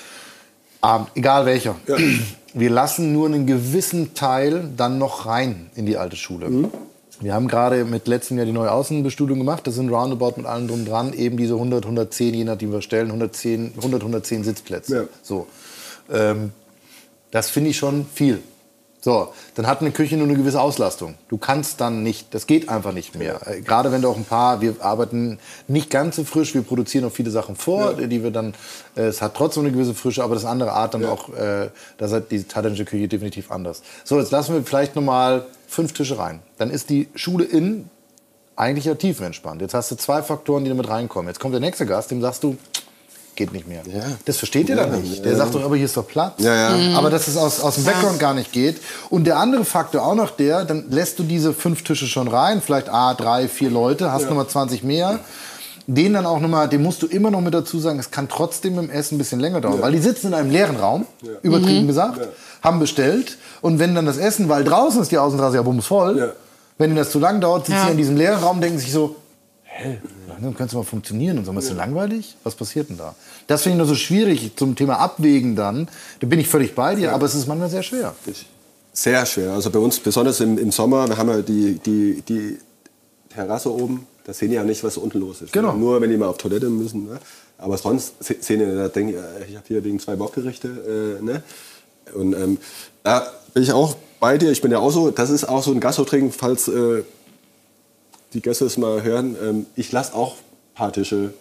Abend, egal welcher. Ja. Wir lassen nur einen gewissen Teil dann noch rein in die alte Schule. Mhm. Wir haben gerade mit letztem Jahr die neue Außenbestuhlung gemacht. Das sind roundabout mit allem drum dran eben diese hundert, hundertzehn, je nachdem wir stellen, hundertzehn, hundert, hundertzehn Sitzplätze. Ja. So. Ähm, das finde ich schon viel. So, dann hat eine Küche nur eine gewisse Auslastung. Du kannst dann nicht, das geht einfach nicht mehr. Äh, gerade wenn du auch ein paar, wir arbeiten nicht ganz so frisch, wir produzieren auch viele Sachen vor, ja. die wir dann, äh, es hat trotzdem eine gewisse Frische, aber das andere Art dann ja. auch, äh, das hat die thailändische Küche definitiv anders. So, jetzt lassen wir vielleicht nochmal fünf Tische rein. Dann ist die Schule innen eigentlich ja tiefenentspannt. Jetzt hast du zwei Faktoren, die damit reinkommen. Jetzt kommt der nächste Gast, dem sagst du, geht nicht mehr. Ja. Das versteht ihr ja, dann nicht. Der ja. sagt doch, aber hier ist doch Platz.
Ja, ja.
Mhm. Aber dass es aus, aus dem Background gar nicht geht. Und der andere Faktor auch noch der, dann lässt du diese fünf Tische schon rein, vielleicht ah, drei, vier Leute, hast ja. nochmal zwanzig mehr. Den dann auch nochmal, den musst du immer noch mit dazu sagen, es kann trotzdem im Essen ein bisschen länger dauern. Ja. Weil die sitzen in einem leeren Raum, ja. übertrieben mhm. gesagt, ja. haben bestellt. Und wenn dann das Essen, weil draußen ist die Außenterrasse ja bumsvoll, ja. wenn ihnen das zu lang dauert, sitzen ja. sie in diesem leeren Raum, denken sich so, hä, dann könnte es mal funktionieren und so. Ist das ja. langweilig? Was passiert denn da? Das finde ich nur so schwierig zum Thema Abwägen dann. Da bin ich völlig bei dir, ja. aber es ist manchmal sehr schwer.
Sehr schwer. Also bei uns, besonders im, im Sommer, wir haben ja die, die, die Terrasse oben, da sehen die ja nicht, was unten los ist.
Genau.
Nur wenn die mal auf Toilette müssen. Ne? Aber sonst sehen die, da denke ich, ich habe hier wegen zwei Bocggerichte. Äh, ne? Und ähm, da bin ich auch bei dir. Ich bin ja auch so, das ist auch so ein Gastro-Trinken, falls äh, die Gäste es mal hören. Ähm, ich lasse auch ein paar Tische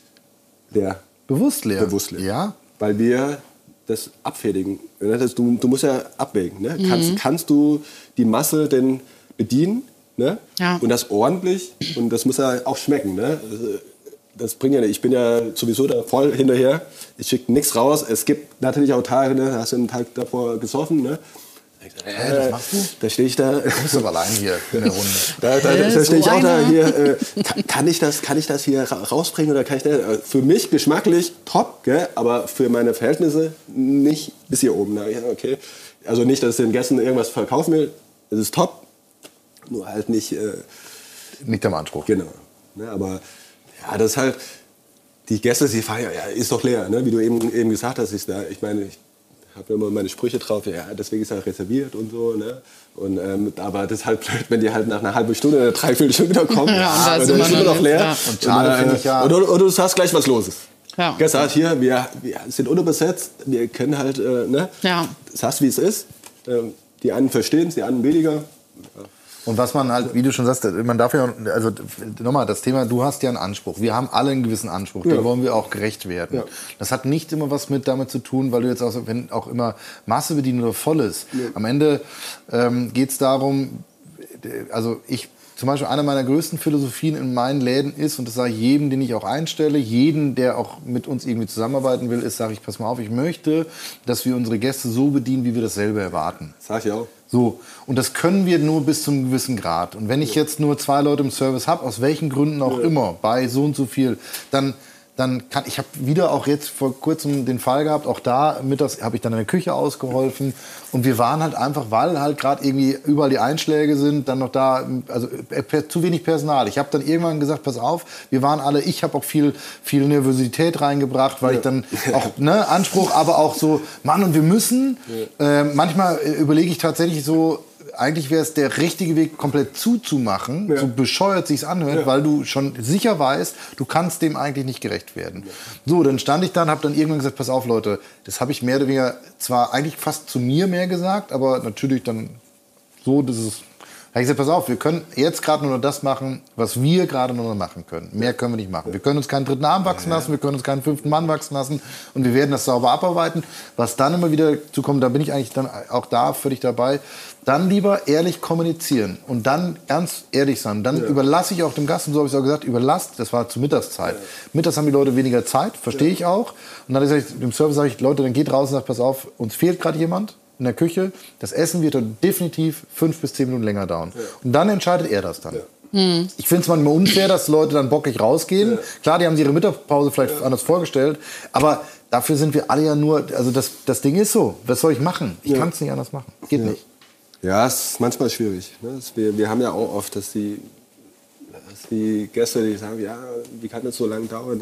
leer.
Bewusst leer?
Bewusst leer.
Ja.
Weil wir das abfertigen. Das, du, du musst ja abwägen. Ne? Mhm. Kannst, kannst du die Masse denn bedienen? Ne?
Ja.
Und das ordentlich. Und das muss ja auch schmecken. Ne? Das bringt ja nicht. Ich bin ja sowieso da voll hinterher. Ich schicke nichts raus. Es gibt natürlich auch Tage, ne? Hast du einen Tag davor gesoffen. Ne?
Äh, das machst du?
Da stehe ich da.
Du bist doch allein hier in der Runde.
da da, da, da stehe ich auch da hier. Äh, kann, kann, ich das, kann ich das hier rausbringen oder kann ich das? Für mich geschmacklich top, gell? Aber für meine Verhältnisse nicht bis hier oben. Ne? Ja, okay. Also nicht, dass ich den Gästen irgendwas verkaufen will. Es ist top, nur halt nicht. Äh,
nicht am Anspruch.
Genau. Ne? Aber ja, das ist halt. Die Gäste, sie fahren ja, ja, ist doch leer, ne? Wie du eben, eben gesagt hast. Ist da, ich meine, ich, Ich habe immer meine Sprüche drauf, ja, deswegen ist er reserviert und so. Ne? Und, ähm, aber das ist halt blöd, wenn die halt nach einer halben Stunde oder dreiviertel Stunde wieder kommen.
Ja, und,
ja, und dann ist immer noch leer. Ja.
Und schade finde ich ja.
Und, und, und du sagst gleich, was los ist.
Ja.
Gestern hat hier, wir, wir sind unterbesetzt, wir können halt, äh, ne?
Ja.
Sagst, wie es ist. Ähm, die einen verstehen es, die anderen weniger. Ja.
Und was man halt, wie du schon sagst, man darf ja, also nochmal, das Thema, du hast ja einen Anspruch. Wir haben alle einen gewissen Anspruch, ja. Dem wollen wir auch gerecht werden. Ja. Das hat nicht immer was mit damit zu tun, weil du jetzt auch, wenn auch immer Masse bedienen oder voll ist. Ja. Am Ende ähm, geht es darum, also ich zum Beispiel eine meiner größten Philosophien in meinen Läden ist, und das sage ich jedem, den ich auch einstelle, jeden, der auch mit uns irgendwie zusammenarbeiten will, ist, sage ich, pass mal auf, ich möchte, dass wir unsere Gäste so bedienen, wie wir das selber erwarten.
Sag ich auch.
So, und das können wir nur bis zu einem gewissen Grad. Und wenn ich jetzt nur zwei Leute im Service habe, aus welchen Gründen auch ja. immer, bei so und so viel, dann... Dann kann, ich habe wieder auch jetzt vor kurzem den Fall gehabt, auch da mittags habe ich dann in der Küche ausgeholfen und wir waren halt einfach, weil halt gerade irgendwie überall die Einschläge sind, dann noch da, also per, zu wenig Personal. Ich habe dann irgendwann gesagt, pass auf, wir waren alle, ich habe auch viel, viel Nervosität reingebracht, weil ja. ich dann auch, ne, Anspruch, aber auch so, Mann, und wir müssen, ja. äh, manchmal überlege ich tatsächlich so, eigentlich wäre es der richtige Weg, komplett zuzumachen, ja. so bescheuert sich's anhört, ja. weil du schon sicher weißt, du kannst dem eigentlich nicht gerecht werden. Ja. So, dann stand ich dann, habe dann irgendwann gesagt, pass auf Leute, das habe ich mehr oder weniger zwar eigentlich fast zu mir mehr gesagt, aber natürlich dann so, dass es... Da habe ich gesagt, pass auf, wir können jetzt gerade nur noch das machen, was wir gerade nur noch machen können. Mehr können wir nicht machen. Wir können uns keinen dritten Arm wachsen lassen, wir können uns keinen fünften Mann wachsen lassen und wir werden das sauber abarbeiten. Was dann immer wieder zu kommen, da bin ich eigentlich dann auch da völlig dabei, dann lieber ehrlich kommunizieren und dann ganz ehrlich sein. Dann ja. überlasse ich auch dem Gast, und so habe ich es auch gesagt, überlasst, das war zur Mittagszeit. Ja. Mittags haben die Leute weniger Zeit, verstehe ja. ich auch. Und dann sage ich dem Service, sage ich, Leute, dann geht raus und sagt, pass auf, uns fehlt gerade jemand in der Küche, das Essen wird dann definitiv fünf bis zehn Minuten länger dauern. Ja. Und dann entscheidet er das dann. Ja. Mhm. Ich finde es manchmal unfair, dass Leute dann bockig rausgehen. Ja. Klar, die haben sich ihre Mittagspause vielleicht ja. anders vorgestellt, aber dafür sind wir alle ja nur, also das, das Ding ist so, was soll ich machen? Ich ja. kann es nicht anders machen, geht ja. nicht.
Ja, es ist manchmal schwierig. Ne? Das, wir, wir haben ja auch oft, dass die, dass die Gäste, die sagen, ja, wie kann das so lange dauern?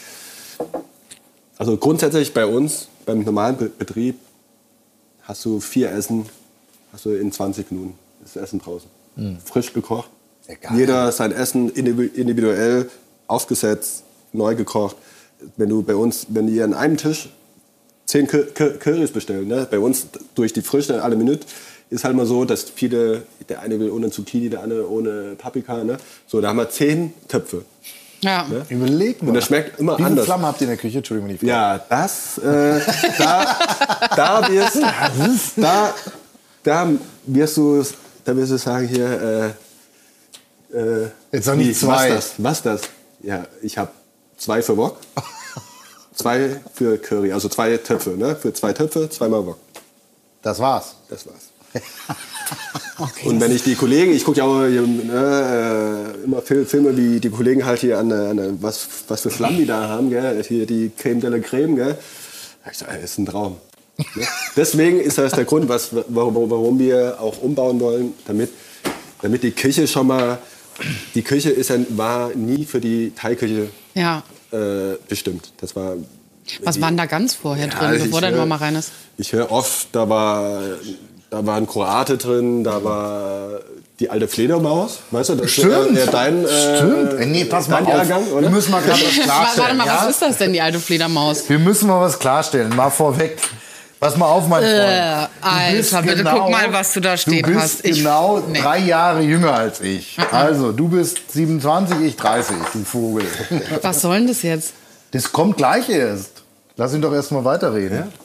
Also grundsätzlich bei uns, beim normalen Be- Betrieb, hast du vier Essen, hast du in zwanzig Minuten das Essen draußen. Mhm. Frisch gekocht. Jeder sein Essen individuell aufgesetzt, neu gekocht. Wenn du bei uns, wenn ihr an einem Tisch zehn Currys bestellen, ne? Bei uns durch die Frische alle Minute, ist halt mal so, dass viele, der eine will ohne Zucchini, der andere ohne Paprika, ne? So, da haben wir zehn Töpfe.
Ja.
Ne?
Überleg mal.
Und das schmeckt immer
Wie
anders.
Wie viele Flammen habt ihr in der Küche? Entschuldigung, die Frage.
Ja, das, äh, da, da wirst, da, da wirst du, da wirst du sagen hier, äh, äh,
jetzt sag nicht zwei.
Was das? Was das? Ja, ich habe zwei für Wok, zwei für Curry, also zwei Töpfe, ne? Für zwei Töpfe, zweimal Wok.
Das war's.
Das war's. Okay, und wenn ich die Kollegen, ich gucke ja auch äh, immer Filme, wie die Kollegen halt hier an, an was, was für Flammen die da haben, gell? Hier die Creme de la Creme, gell? Ich sag, das ist ein Traum. Ne? Deswegen ist das der Grund, was, warum, warum wir auch umbauen wollen, damit, damit die Küche schon mal, die Küche ist ja, war nie für die Thai-Küche
ja.
äh, bestimmt. Das war
Was
die,
waren da ganz vorher
ja,
drin,
also
bevor deine Mama rein ist?
Ich höre oft, da war, da war ein Kroate drin, da war die alte Fledermaus. Weißt du, das
Stimmt.
ist dein, äh,
Stimmt. Äh, nee, pass mal auf.
Jahrgang, oder?
Wir müssen mal gerade was klarstellen.
Warte mal,
ja?
was ist das denn, die alte Fledermaus?
Wir müssen mal was klarstellen. Mal vorweg. Pass mal auf, mein Freund.
Äh, Alter, bitte
genau,
guck mal, was du da stehen
du bist
hast. Ich,
genau
nee.
drei Jahre jünger als ich. Also, du bist siebenundzwanzig, ich dreißig, du Vogel.
Was soll denn das jetzt?
Das kommt gleich erst. Lass ihn doch erst mal weiterreden.
Ja?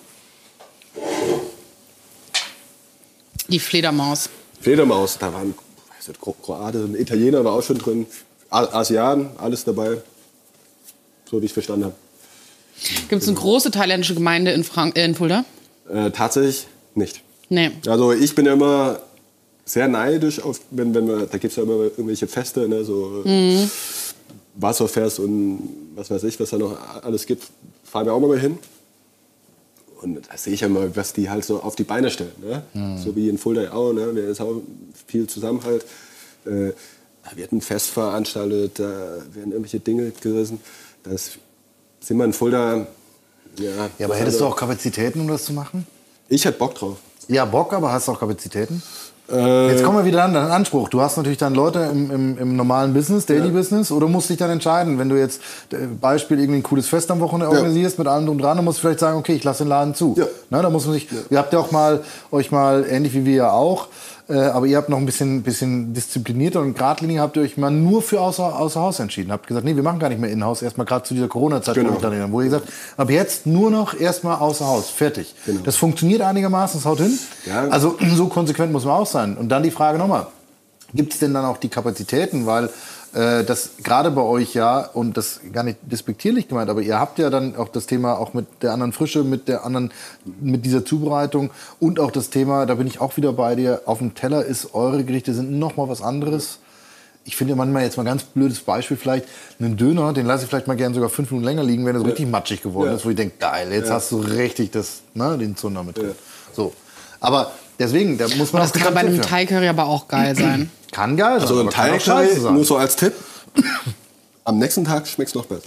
Die Fledermaus.
Fledermaus, da waren Kroate, ein Italiener war auch schon drin, Asiaten, alles dabei. So wie ich verstanden habe.
Gibt es eine große thailändische Gemeinde in, Frank äh, in Fulda?
Äh, tatsächlich nicht.
Nee.
Also ich bin ja immer sehr neidisch, auf, wenn, wenn wir, da gibt es ja immer irgendwelche Feste, ne, so mhm. Wasserfest und was weiß ich, was da noch alles gibt, fahren wir auch mal hin. Und da sehe ich ja mal, was die halt so auf die Beine stellen. Ne? Mhm. So wie in Fulda auch, ne? Wir ist auch viel Zusammenhalt. Äh, da wird ein Fest veranstaltet, da werden irgendwelche Dinge gerissen. Das sind wir in Fulda. Ja,
ja aber hättest du auch Kapazitäten, um das zu machen?
Ich hätte Bock drauf.
Ja, Bock, aber hast du auch Kapazitäten?
Äh,
Jetzt kommen wir wieder an deinen Anspruch. Du hast natürlich dann Leute im, im, im normalen Business, Daily ja. Business, oder musst dich dann entscheiden, wenn du jetzt äh, Beispiel irgendwie ein cooles Fest am Wochenende ja. organisierst mit allem drum dran, dann musst du vielleicht sagen, okay, ich lasse den Laden zu. Ja. Na, da muss man sich, ja. Ihr habt ja auch mal euch mal ähnlich wie wir ja auch Äh, aber ihr habt noch ein bisschen, bisschen disziplinierter und geradliniger, habt ihr euch mal nur für außer, außer Haus entschieden. Habt gesagt, nee, wir machen gar nicht mehr Inhouse. Erstmal gerade zu dieser Corona-Zeit,
Genau.
wo ihr gesagt habt, ab jetzt nur noch erstmal außer Haus. Fertig.
Genau.
Das funktioniert einigermaßen, das haut hin.
Ja.
Also so konsequent muss man auch sein. Und dann die Frage nochmal, gibt es denn dann auch die Kapazitäten, weil äh, das gerade bei euch ja, und das gar nicht despektierlich gemeint, aber ihr habt ja dann auch das Thema auch mit der anderen Frische, mit der anderen, mit dieser Zubereitung und auch das Thema, da bin ich auch wieder bei dir, auf dem Teller ist, eure Gerichte sind noch mal was anderes. Ich finde manchmal jetzt mal ganz blödes Beispiel vielleicht, einen Döner, den lasse ich vielleicht mal gerne sogar fünf Minuten länger liegen, wenn er so richtig matschig geworden
Ja.
ist, wo ich denke, geil, jetzt
Ja.
hast du richtig das, ne, den Zunder mit drin.
Ja.
So. Aber deswegen, da muss man
Das
auch
kann bei einem
differenzieren.
Thai-Curry aber auch geil sein.
Kann geil sein,
Also ein
aber kann auch
Teig,
scheiße sein.
nur so als Tipp, am nächsten Tag schmeckt es noch besser.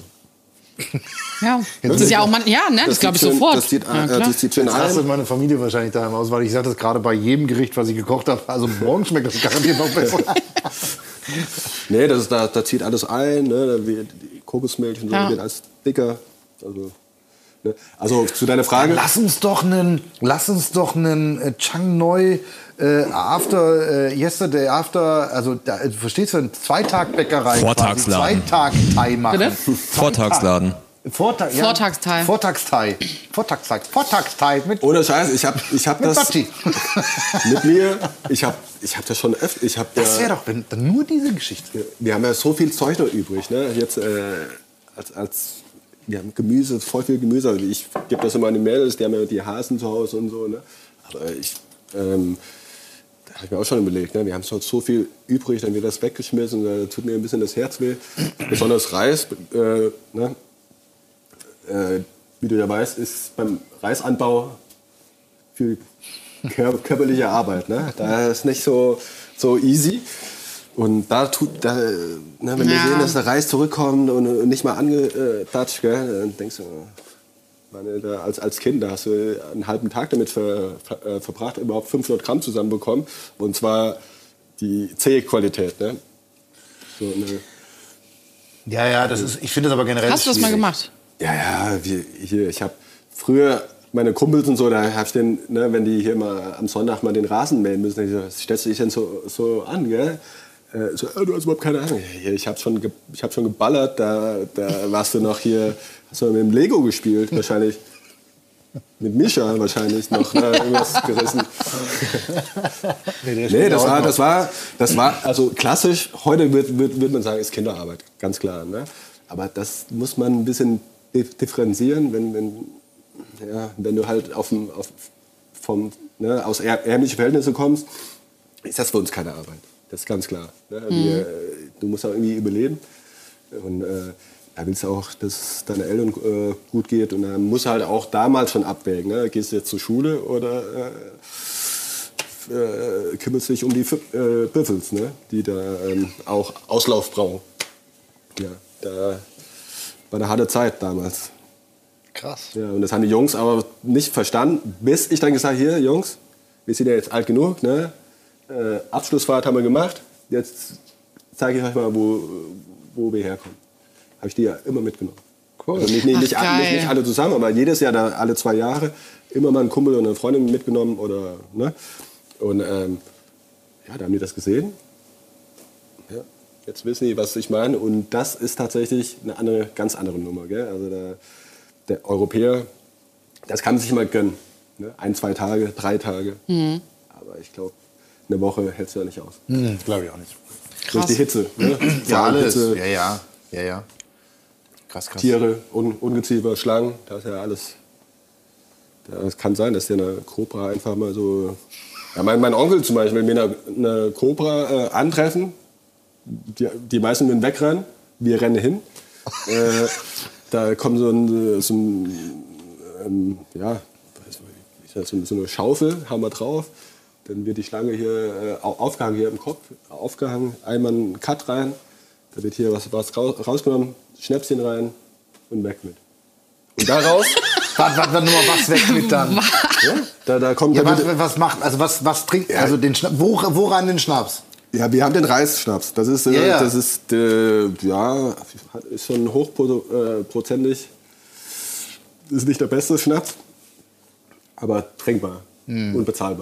Ja, das ist ja auch man, ja, ne, das, glaube ich
zieht schön-
sofort.
Das zieht,
ja,
äh,
klar.
das zieht schön
Jetzt rastet
ein.
meine Familie wahrscheinlich daheim aus, weil ich sage das gerade bei jedem Gericht, was ich gekocht habe. Also morgen schmeckt das garantiert noch besser.
Nee, das ist, da, da zieht alles ein, ne? Da wird die Kokosmilch und so
Ja.
wird alles dicker. Also, ne? Also zu deiner Frage.
Lass uns doch einen, lass uns doch einen äh, Chang Noi äh, After äh, Yesterday After, also da, äh, verstehst du, ein Zweitag-Bäckerei,
Vortagsladen.
Zweitag-Thai machen.
Bitte?
Vortagsladen.
Vortag, ja.
Vortagstei.
Vortagstei. Vortagstei. Vortagstei mit,
Ohne Scheiß, ich habe ich hab
mit
das
Batti.
mit mir, ich habe ich hab das schon öfter, ich habe
Das wäre
ja,
doch wenn, dann nur diese Geschichte.
wir haben ja so viel Zeug noch übrig, ne? Jetzt äh, als, als wir haben Gemüse, voll viel Gemüse. Also ich gebe das immer an die Mädels, die haben ja die Hasen zu Hause und so, ne? Aber ich, ähm, da habe ich mir auch schon überlegt, ne? Wir haben so, so viel übrig, dann wird das weggeschmissen, da tut mir ein bisschen das Herz weh. Besonders Reis, äh, ne? Äh, wie du ja weißt, ist beim Reisanbau viel kör körperliche Arbeit. Ne? Da ist nicht so, so easy. Und da tut, da, ne, wenn
Ja.
wir sehen, dass der Reis zurückkommt und nicht mal angetatscht, gell, dann denkst du, meine, da, als, als Kind, da hast du einen halben Tag damit ver, ver, äh, verbracht, überhaupt fünfhundert Gramm zusammenbekommen. Und zwar die zähe Qualität. Ne? So eine,
Ja, ja, das ist, ich finde das aber generell
Hast du das mal
schwierig.
gemacht?
Ja, ja, wir, hier, ich habe früher meine Kumpels und so, da habe ich den, ne, wenn die hier mal am Sonntag mal den Rasen mähen müssen, ich so, was stellst du dich denn so, so an, gell? Äh, so, äh, du hast überhaupt keine Ahnung. Hier, ich habe schon, ge, ich hab schon geballert, da, da warst du noch hier, hast du mit dem Lego gespielt, wahrscheinlich. Mit Mischa wahrscheinlich noch, ne, irgendwas gerissen.
Nee, der
Nee,
spielt
das
auch
war,
noch.
das war, das war, also klassisch, heute wird, wird, wird man sagen, ist Kinderarbeit, ganz klar. Ne? Aber das muss man ein bisschen differenzieren, wenn, wenn, ja, wenn du halt auf, dem, auf vom, ne, aus ärmlichen Verhältnissen kommst, ist das für uns keine Arbeit. Das ist ganz klar. Ne?
Mhm.
Wir, du musst auch irgendwie überleben. Und äh, da willst du auch, dass es deinen Eltern äh, gut geht. Und dann musst du halt auch damals schon abwägen. Ne? Gehst du jetzt zur Schule oder äh, äh, kümmerst dich um die äh, Büffels, ne? Die da ähm, auch Auslauf brauchen. Ja, da war eine harte Zeit damals.
Krass.
Ja, und das haben die Jungs aber nicht verstanden, bis ich dann gesagt habe, hier Jungs, wir sind ja jetzt alt genug, ne? Äh, Abschlussfahrt haben wir gemacht, jetzt zeige ich euch mal, wo, wo wir herkommen. Habe ich die ja immer mitgenommen.
Cool.
Also nicht, nicht,
Ach,
nicht,
geil.
nicht, nicht alle zusammen, aber jedes Jahr, da, alle zwei Jahre, immer mal einen Kumpel und eine Freundin mitgenommen. Oder, ne? Und ähm, ja, da haben die das gesehen. Ja, jetzt wissen die, was ich meine. Und das ist tatsächlich eine andere, ganz andere Nummer. Gell? Also der, der Europäer, das kann man sich immer gönnen. Ne? Ein, zwei Tage, drei Tage.
Mhm.
Aber ich glaube, eine Woche hältst du ja nicht aus.
Hm, glaube ich auch nicht.
Durch die Hitze. Ne?
Ja, alles.
Hitze,
Ja, ja. Ja, ja. Krass, krass.
Tiere, Un Ungeziefer, Schlangen, das ist ja alles. Es kann sein, dass der eine Kobra einfach mal so. Ja, mein, mein Onkel zum Beispiel, wenn wir eine, eine Kobra äh, antreffen, die, die meisten würden wegrennen, wir rennen hin. äh, da kommt so, ein, so, ein, ähm, ja, so, so eine Schaufel, haben wir drauf. Dann wird die Schlange hier äh, aufgehangen, hier im Kopf, aufgehangen, einmal einen Cut rein, da wird hier was, was rausgenommen, Schnäpschen rein und weg mit. Und daraus,
Warte, warte, warte, nur mal was weg mit dann.
ja, da, da kommt
Ja,
dann
was,
wieder-
was macht, also was, was trinkt, also den Schnaps, wo, woran den Schnaps?
ja, wir haben den Reisschnaps. Das ist, äh,
Ja, ja.
das ist, äh, ja, ist schon hochprozentig. Ist nicht der beste Schnaps, aber trinkbar und bezahlbar.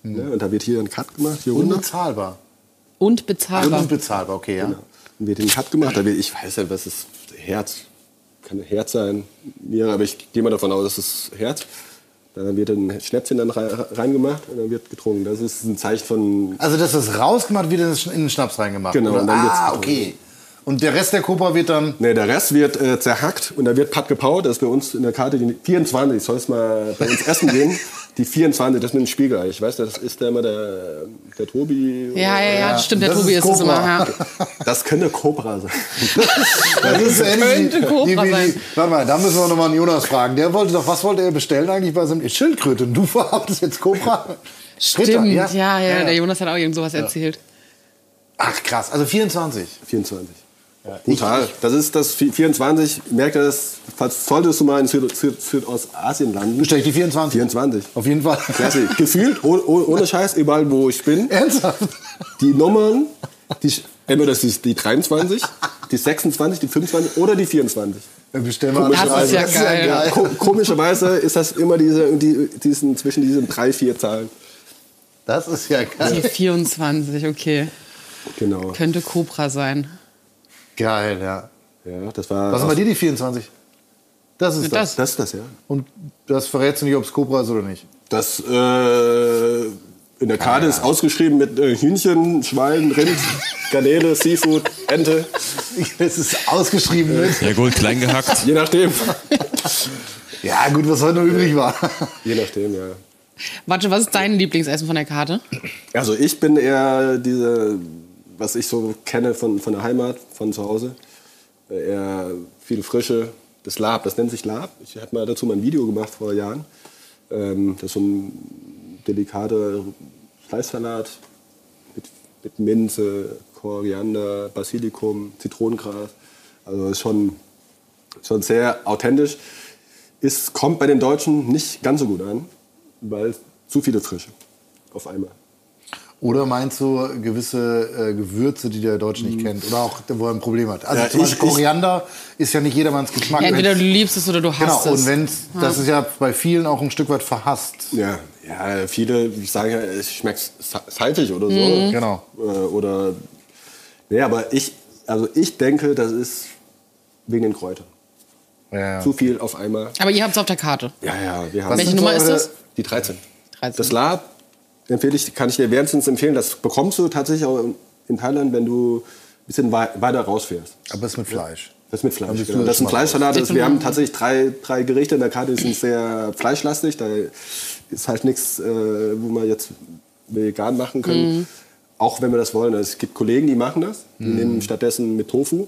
Mhm. Ne? Und da wird hier ein Cut gemacht, hier runter.
Unbezahlbar.
Und bezahlbar.
Unbezahlbar, okay, ja.
Genau. Dann wird ein Cut gemacht, da wird, ich weiß ja, was ist Herz, kann Herz sein, Niere, aber ich gehe mal davon aus, dass es Herz. Dann wird ein Schnäpschen dann reingemacht und dann wird getrunken. Das ist ein Zeichen von...
Also das ist rausgemacht, wird in den Schnaps reingemacht?
Genau.
Oder?
Und dann wird's
ah,
getrunken.
okay. Und der Rest der Cobra wird dann...
Ne, der Rest wird äh, zerhackt und da wird Pat gepaut. Das ist bei uns in der Karte die vierundzwanzig. Soll es mal bei uns essen gehen? Die vierundzwanzig, das ist mit dem Spiegelei. Ich weiß, das ist der immer der, der Tobi.
Ja, ja, ja, das stimmt. Der
Das
Tobi
ist
ist es immer.
Cobra.
Ja.
Das könnte Cobra sein.
Das ist ähnlich
könnte
wie-
Cobra
wie- wie-
sein.
Warte mal, da müssen wir nochmal einen Jonas fragen. Der wollte doch, was wollte er bestellen eigentlich bei seinem Schildkröte? Und du verhaftest jetzt Cobra?
Stimmt,
Ritter,
ja, ja, der Jonas hat auch irgend sowas erzählt.
Ach krass, also vierundzwanzig.
vierundzwanzig. Brutal. Das ist das vierundzwanzig. Merkt ihr das? Falls solltest du mal in Süd Süd Südostasien landen.
Bestell ich die vierundzwanzig?
vierundzwanzig.
Auf jeden Fall.
Klasse. Gefühlt, oh, oh, ohne Scheiß, überall wo ich bin.
Ernsthaft?
Die Nummern, die, entweder das ist die dreiundzwanzig, die sechsundzwanzig, die fünfundzwanzig oder die vierundzwanzig.
Dann bestellen wir
Das
alles
ist ja
rein.
geil.
Ko komischerweise ist das immer diese, die, diesen, zwischen diesen drei, vier Zahlen.
Das ist ja
Die
geil.
vierundzwanzig, okay.
Genau.
Könnte Cobra sein.
Geil, ja.
Ja, das war.
Was sind bei dir die vierundzwanzig? Das ist das.
Das.
Das ist das, ja.
Und das verrätst du nicht, ob es Cobra ist oder nicht.
Das äh, in der Karte ist ausgeschrieben mit äh, Hühnchen, Schwein, Rind, Garnele, Seafood, Ente.
Es ist ausgeschrieben mit.
Ja gut, klein gehackt.
Je nachdem.
Ja, gut, was heute noch übrig war.
Je nachdem, ja.
Warte, was ist dein Lieblingsessen von der Karte?
Also ich bin eher diese, was ich so kenne von, von der Heimat, von zu Hause. Eher viel Frische. Das Lab, das nennt sich Lab. Ich habe mal dazu mal ein Video gemacht vor Jahren. Ähm, das ist so ein delikater Fleischsalat mit, mit Minze, Koriander, Basilikum, Zitronengras. Also ist schon, schon sehr authentisch. Es kommt bei den Deutschen nicht ganz so gut an, weil zu viele Frische auf einmal.
Oder meinst du gewisse äh, Gewürze, die der Deutsche nicht kennt? Oder auch, wo er ein Problem hat? Also
Ja,
zum
ich-
Beispiel Koriander ist ja nicht jedermanns Geschmack.
Ja, entweder
Wenn's-
du liebst es oder du
Genau,
hasst es.
und wenn's, das ist ja bei vielen auch ein Stück weit verhasst.
Ja, ja, viele sagen ja, es schmeckt sa- salzig oder so.
Genau.
Äh, oder, nee, aber ich, also ich denke, das ist wegen den Kräutern.
Ja, ja.
Zu viel auf einmal.
Aber ihr habt es auf der Karte.
Ja, ja, wir haben
Welche
sind
Nummer
so
ist
eure-
das?
die dreizehn.
dreizehn.
Das Lab empfehle ich, kann ich dir wärmstens empfehlen. Das bekommst du tatsächlich auch in Thailand, wenn du ein bisschen wei weiter rausfährst.
Aber es ist mit Fleisch.
Das ist mit
Dann
Fleisch.
bist du
Genau.
jetzt
Das ist ein
schon mal
Fleischsalat.
raus.
Das, wir haben tatsächlich drei, drei Gerichte in der Karte, die sind sehr fleischlastig. Da ist halt nichts, äh, wo wir jetzt vegan machen können.
Mhm.
Auch wenn wir das wollen. Es gibt Kollegen, die machen das. Die
Mhm.
nehmen stattdessen mit Tofu.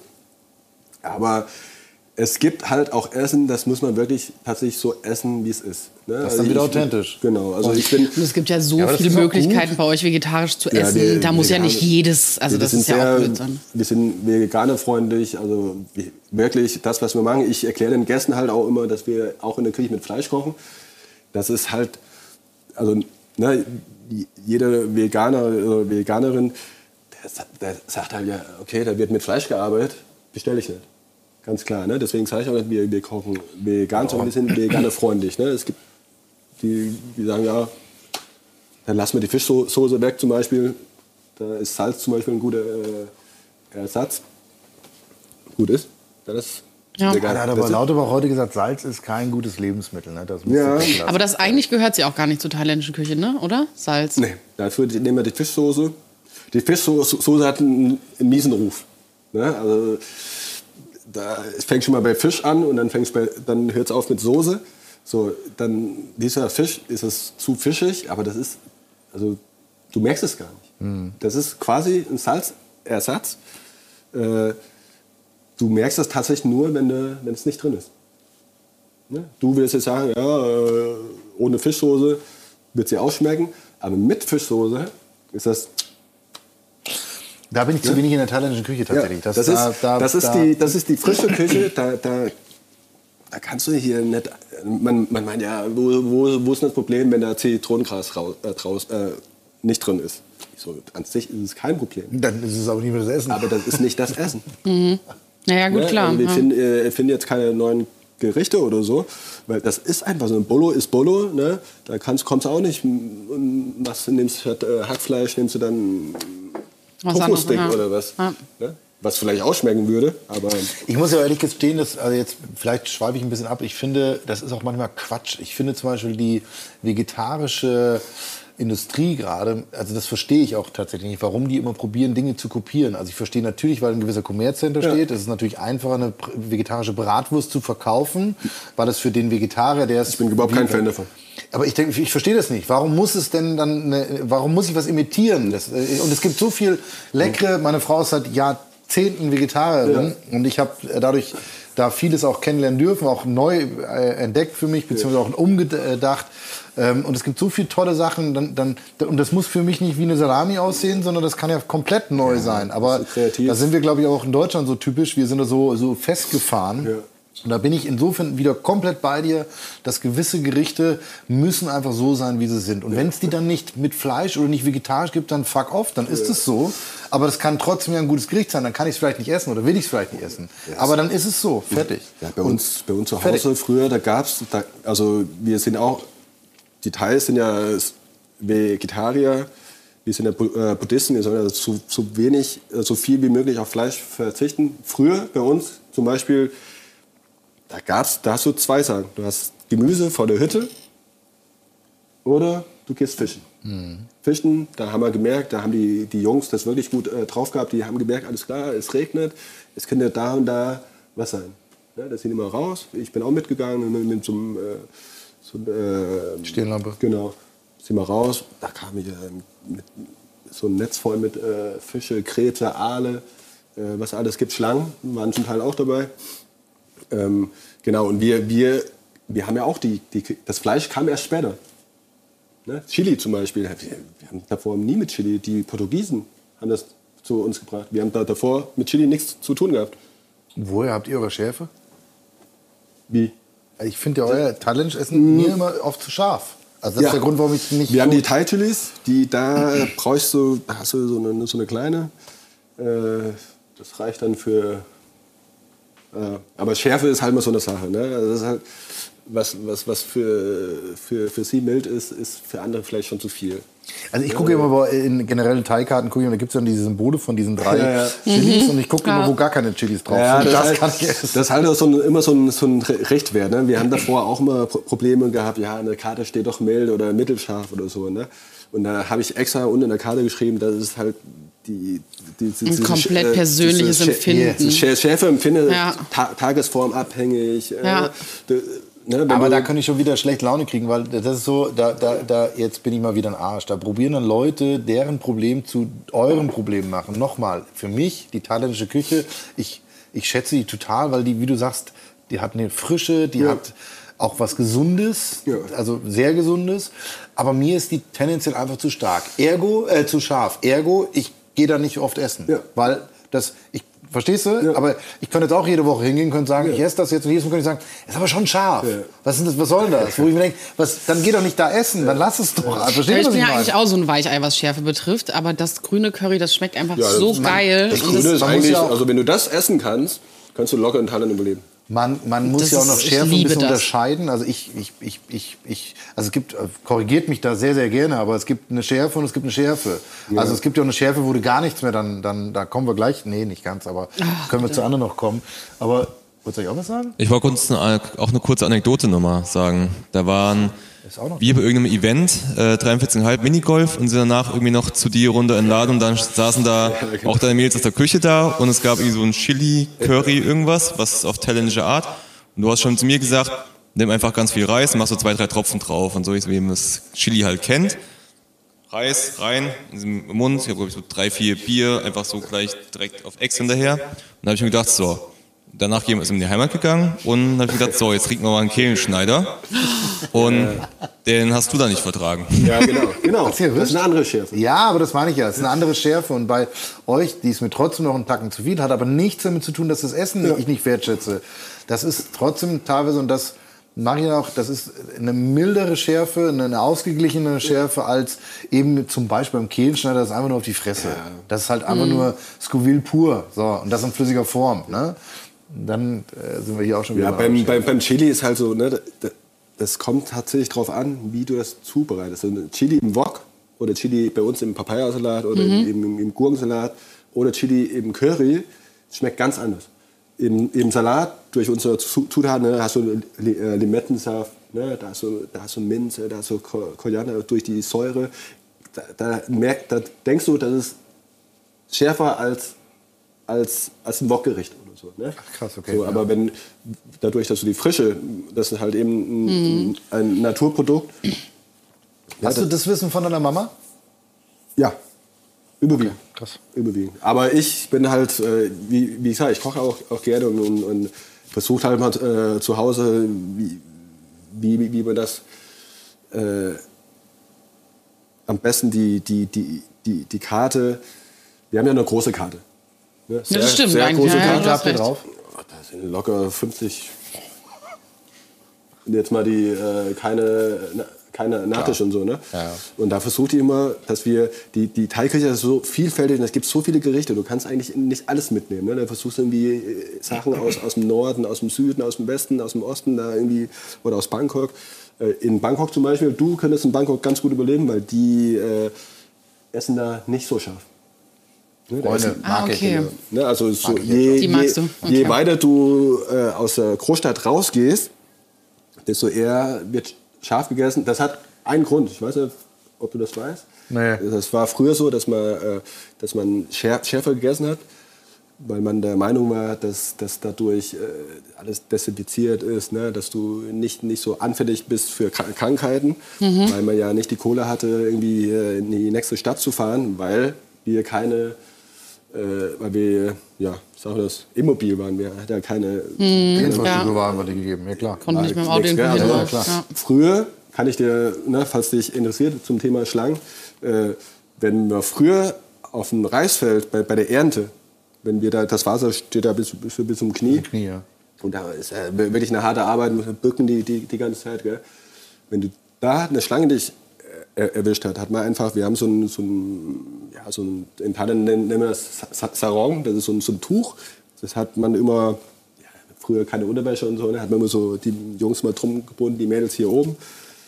Aber es gibt halt auch Essen, das muss man wirklich tatsächlich so essen, wie es ist. Ne?
Das ist dann wieder authentisch.
Genau. Also ich bin...
Und es gibt ja so
Ja, aber das
viele
ist auch
Möglichkeiten
gut.
bei euch vegetarisch zu
Ja,
essen.
wir-
da muss ja
wir
nicht
haben-
jedes, also
wir
das
sind
ist ja
sehr-
auch Blödsinn.
Wir sind veganerfreundlich, also wir- wirklich das, was wir machen. Ich erkläre den Gästen halt auch immer, dass wir auch in der Küche mit Fleisch kochen. Das ist halt, also ne, jeder Veganer oder Veganerin, der, sa- der sagt halt ja, okay, da wird mit Fleisch gearbeitet, bestelle ich nicht. Ganz klar, ne? Deswegen sage ich auch nicht, wir, wir kochen vegan, sondern wir sind veganerfreundlich. Ne? Es gibt die, die sagen, ja, dann lassen wir die Fischsoße weg zum Beispiel. Da ist Salz zum Beispiel ein guter äh, Ersatz. Gut ist. Das ist
Ja.
sehr geil.
Er hat aber Lauterbach heute gesagt, Salz ist kein gutes Lebensmittel. Ne? Das musst
Ja.
du weglassen.
Aber das eigentlich gehört sie auch gar nicht zur thailändischen Küche, ne? Oder? Salz.
Nee, dafür nehmen wir die Fischsoße. Die Fischsoße hat einen, einen miesen Ruf. Ne? Also, da es fängt schon mal bei Fisch an und dann, fängt's bei, dann hört es auf mit Soße. So, dann dieser Fisch ist es zu fischig, aber das ist, also du merkst es gar nicht. Das ist quasi ein Salzersatz. Äh, du merkst das tatsächlich nur, wenn, du, wenn es nicht drin ist. Ne? Du willst jetzt sagen, ja, äh, ohne Fischsoße wird sie auch schmecken, aber mit Fischsoße ist das.
Da bin ich zu wenig in der thailändischen Küche tatsächlich.
Ja, das,
da-
ist,
da-
das, ist
da-
die, das ist die frische Küche. Da, da, da kannst du hier nicht. Man, man meint ja, wo, wo, wo ist denn das Problem, wenn da Zitronengras raus, äh, draus, äh, nicht drin ist? So, an sich ist es kein Problem.
Dann ist es aber nicht mehr das Essen.
Aber das ist nicht das Essen.
Naja, gut,
Ne?
klar.
Also wir
ja.
finden, äh, finden jetzt keine neuen Gerichte oder so, weil das ist einfach so, ein Bolo ist Bolo, ne? Da kannst, kommst du auch nicht, was nimmst du, äh, Hackfleisch, nimmst du dann Tofu-Stick ja. oder was, ja. ne? Was vielleicht auch schmecken würde, aber...
Ich muss ja ehrlich gestehen, dass, also jetzt, vielleicht schweife ich ein bisschen ab, ich finde, das ist auch manchmal Quatsch. Ich finde zum Beispiel die vegetarische Industrie gerade, also das verstehe ich auch tatsächlich nicht, warum die immer probieren, Dinge zu kopieren. Also ich verstehe natürlich, weil ein gewisser Kommerz dahinter ja. steht. Es ist natürlich einfacher, eine vegetarische Bratwurst zu verkaufen, weil das für den Vegetarier, der ist...
Ich bin überhaupt kein Fan davon.
Aber ich denke, ich verstehe das nicht. Warum muss es denn dann, eine, warum muss ich was imitieren? Das, und es gibt so viel leckere, meine Frau ist seit Jahrzehnten Vegetarierin ja. und ich habe dadurch da vieles auch kennenlernen dürfen, auch neu äh, entdeckt für mich, beziehungsweise auch umgedacht. Ähm, und es gibt so viele tolle Sachen, dann, dann, und das muss für mich nicht wie eine Salami aussehen, sondern das kann ja komplett neu ja, sein. Aber da sind wir, glaube ich, auch in Deutschland so typisch. Wir sind da so, so festgefahren. Ja. Und da bin ich insofern wieder komplett bei dir, dass gewisse Gerichte müssen einfach so sein, wie sie sind. Und wenn es die dann nicht mit Fleisch oder nicht vegetarisch gibt, dann fuck off, dann ist es so. Aber das kann trotzdem ja ein gutes Gericht sein. Dann kann ich es vielleicht nicht essen oder will ich es vielleicht nicht essen. Aber dann ist es so, fertig.
Ja, bei, uns, bei uns zu Hause fertig. Früher, da gab es, also wir sind auch, die Thais sind ja Vegetarier, wir sind ja Buddhisten, wir sollen also so, so wenig, so viel wie möglich auf Fleisch verzichten. Früher bei uns zum Beispiel, da gab's, da hast du zwei Sachen. Du hast Gemüse vor der Hütte oder du gehst fischen. Mhm. Fischen, da haben wir gemerkt, da haben die, die Jungs das wirklich gut äh, drauf gehabt. Die haben gemerkt, alles klar, es regnet, es könnte da und da was sein. Ja, da sind immer raus. Ich bin auch mitgegangen mit, mit so einem äh, so, äh,
Stirnlampe.
Genau, sind wir raus. Da kam ich äh, mit so ein Netz voll mit äh, Fische, Krebse, Aale, äh, was alles gibt. Schlangen waren zum Teil auch dabei. Ähm, genau, und wir, wir, wir haben ja auch die, die, das Fleisch kam erst später. Ne? Chili zum Beispiel, wir, wir haben davor nie mit Chili, die Portugiesen haben das zu uns gebracht. Wir haben da davor mit Chili nichts zu tun gehabt.
Woher habt ihr eure Schärfe?
Wie?
Ich finde ja euer Thailand-Essen mm. mir immer oft zu scharf. Also das
ja.
ist der Grund, warum ich nicht...
Wir haben die Thai-Chilis, die da brauchst du, da hast du so eine, so eine kleine, äh, das reicht dann für... Äh, aber Schärfe ist halt mal so eine Sache. Ne? Also das ist halt, was, was, was für, für, für sie mild ist, ist für andere vielleicht schon zu viel.
Also ich gucke immer bei, in generellen Thai-Karten, gucke ich, und da gibt es dann diese Symbole von diesen drei ja, ja. Chilis mhm. und ich gucke ja. immer, wo gar keine Chilis drauf
ja,
sind.
Das,
das,
halt,
kann ich essen.
Das ist halt so ein, immer so ein, so ein Rechtwert. Ne? Wir haben davor auch immer Probleme gehabt, ja, an der Karte steht doch mild oder mittelscharf oder so. Ne? Und da habe ich extra unten in der Karte geschrieben, das ist halt die, die, die,
ein komplett persönliches
diese
Empfinden.
Schärfeempfinden,
ja.
ta tagesformabhängig.
Ja.
Äh, Ne,
aber da kann ich schon wieder schlecht Laune kriegen, weil das ist so, da, da, da, jetzt bin ich mal wieder ein Arsch. Da probieren dann Leute, deren Problem zu eurem Problem machen. Nochmal, für mich, die thailändische Küche, ich, ich schätze die total, weil die, wie du sagst, die hat eine Frische, die ja. hat auch was Gesundes, ja. also sehr Gesundes. Aber mir ist die tendenziell einfach zu stark. Ergo, äh, zu scharf. Ergo, ich gehe da nicht oft essen. Ja. Weil das, ich Verstehst du? Ja. Aber ich könnte jetzt auch jede Woche hingehen, könnte sagen, ja. ich esse das jetzt und jedes Mal könnte ich sagen, ist aber schon scharf. Ja. Was, ist das, was soll denn das? Wo ich mir denke, was, dann geh doch nicht da essen, ja. dann lass es doch. Ja. Verstehst du,
ich
was
bin
ich
ja
meine?
eigentlich auch so ein Weichei, was Schärfe betrifft, aber das grüne Curry, das schmeckt einfach
ja,
so
man,
geil.
Das Grüne ist eigentlich, also wenn du das essen kannst, kannst du locker in Thailand überleben.
Man, man muss
das
ja auch noch
ist,
Schärfe ein bisschen
das.
unterscheiden. Also ich, ich, ich, ich, ich, also es gibt, korrigiert mich da sehr, sehr gerne, aber es gibt eine Schärfe und es gibt eine Schärfe. Ja. Also es gibt ja auch eine Schärfe, wo du gar nichts mehr, dann, dann, da kommen wir gleich, nee, nicht ganz, aber Ach, können wir bitte. zu anderen noch kommen. Aber, wolltest du auch was sagen?
Ich wollte kurz eine, auch eine kurze Anekdote nochmal sagen. Da waren wir bei irgendeinem Event, äh, dreiundvierzig Komma fünf Minigolf und sind danach irgendwie noch zu dir runter in den Laden und dann saßen da auch deine Mädels aus der Küche da und es gab irgendwie so ein Chili, Curry, irgendwas, was auf thailändische Art. Und du hast schon zu mir gesagt, nimm einfach ganz viel Reis, machst so zwei, drei Tropfen drauf und so, wie man das Chili halt kennt. Reis rein, in den Mund, ich habe glaube ich so drei, vier Bier, einfach so gleich direkt auf Ex hinterher. Und dann habe ich mir gedacht, so, danach sind wir in die Heimat gegangen und habe ich gedacht, so, jetzt kriegen wir mal einen Kehlenschneider. Und den hast du da nicht vertragen.
Ja, genau. genau. Das ist eine andere Schärfe.
Ja, aber das meine ich ja. Es ist eine andere Schärfe. Und bei euch, die ist mir trotzdem noch einen Tacken zu viel, hat aber nichts damit zu tun, dass das Essen ja. ich nicht wertschätze. Das ist trotzdem teilweise, und das mache ich auch, das ist eine mildere Schärfe, eine ausgeglichene Schärfe als eben zum Beispiel beim Kehlenschneider, das ist einfach nur auf die Fresse. Ja. Das ist halt einfach mhm. nur Scoville pur. So, und das in flüssiger Form. Ne? Dann äh, sind wir hier auch schon wieder.
Ja, beim, beim, beim Chili ist halt so, ne, das, das kommt tatsächlich drauf an, wie du das zubereitest. Also Chili im Wok oder Chili bei uns im Papayasalat oder mhm. im, im, im Gurkensalat oder Chili im Curry, schmeckt ganz anders. Im, im Salat, durch unsere Zutaten, ne, hast du Limettensaft, ne, da, hast du, da hast du Minze, da hast du Koriander, durch die Säure. Da, da, merk, da denkst du, das ist schärfer als, als, als ein Wokgericht oder so. Ne?
Ach, krass, okay.
So,
ja.
Aber wenn, dadurch, dass du die Frische, das ist halt eben ein, mhm. ein Naturprodukt.
Hast
ja,
du das Wissen von deiner Mama?
Ja. Überwiegend.
Okay, krass.
Überwiegend. Aber ich bin halt, äh, wie, wie gesagt, ich koche auch, auch gerne und, und, und versuche halt mal äh, zu Hause, wie, wie, wie man das äh, am besten die, die, die, die, die Karte, wir haben ja eine große Karte. Ne? Sehr,
ja, das stimmt.
sehr große
ja,
Karte.
ja,
Habt ihr drauf?
Oh, da sind locker fünfzig. Und jetzt mal die, äh, keine... Na, keine Nachtisch und so, ne?
Ja.
Und da versucht die immer, dass wir, die, die Teigküche ist so vielfältig, es gibt so viele Gerichte, du kannst eigentlich nicht alles mitnehmen, ne? Da versuchst du irgendwie Sachen aus, aus dem Norden, aus dem Süden, aus dem Westen, aus dem Osten, da irgendwie, oder aus Bangkok. In Bangkok zum Beispiel, du könntest in Bangkok ganz gut überleben, weil die äh, essen da nicht so scharf. Ne?
Freunde,
essen,
ah, okay.
ne? Also so,
Mag ich
je,
Die magst
je,
du? Okay.
je weiter du äh, aus der Großstadt rausgehst, desto eher wird scharf gegessen. Das hat einen Grund. Ich weiß nicht, ob du das weißt.
Nee.
Das war früher so, dass man, äh, dass man schär, schärfer gegessen hat, weil man der Meinung war, dass, dass dadurch äh, alles desinfiziert ist, ne? Dass du nicht, nicht so anfällig bist für Kr- Krankheiten, mhm. weil man ja nicht die Kohle hatte, irgendwie äh, in die nächste Stadt zu fahren, weil wir keine, äh, weil wir, ja, ich sage das, immobil waren. Wir hatten ja keine
Mhm.
Infrastruktur waren wir dir gegeben, ja klar.
Konnte nicht mit dem Auto
Nichts,
irgendwo
gell?
hin.
Also,
Ja.
Früher kann ich dir, ne, falls dich interessiert zum Thema Schlangen, äh, wenn wir früher auf dem Reisfeld bei, bei der Ernte, wenn wir da, das Wasser steht da bis, bis, bis zum Knie,
Knie, ja.
und da ist äh, wirklich eine harte Arbeit, muss man bücken die, die, die ganze Zeit, gell? Wenn du da eine Schlange dich äh, erwischt hat, hat man einfach, wir haben so ein, so ein, ja, so ein, in Thailand nennen wir das Sarong, das ist so ein, so ein Tuch, das hat man immer, ja, früher keine Unterwäsche und so, ne, hat man immer so die Jungs mal drum gebunden, die Mädels hier oben.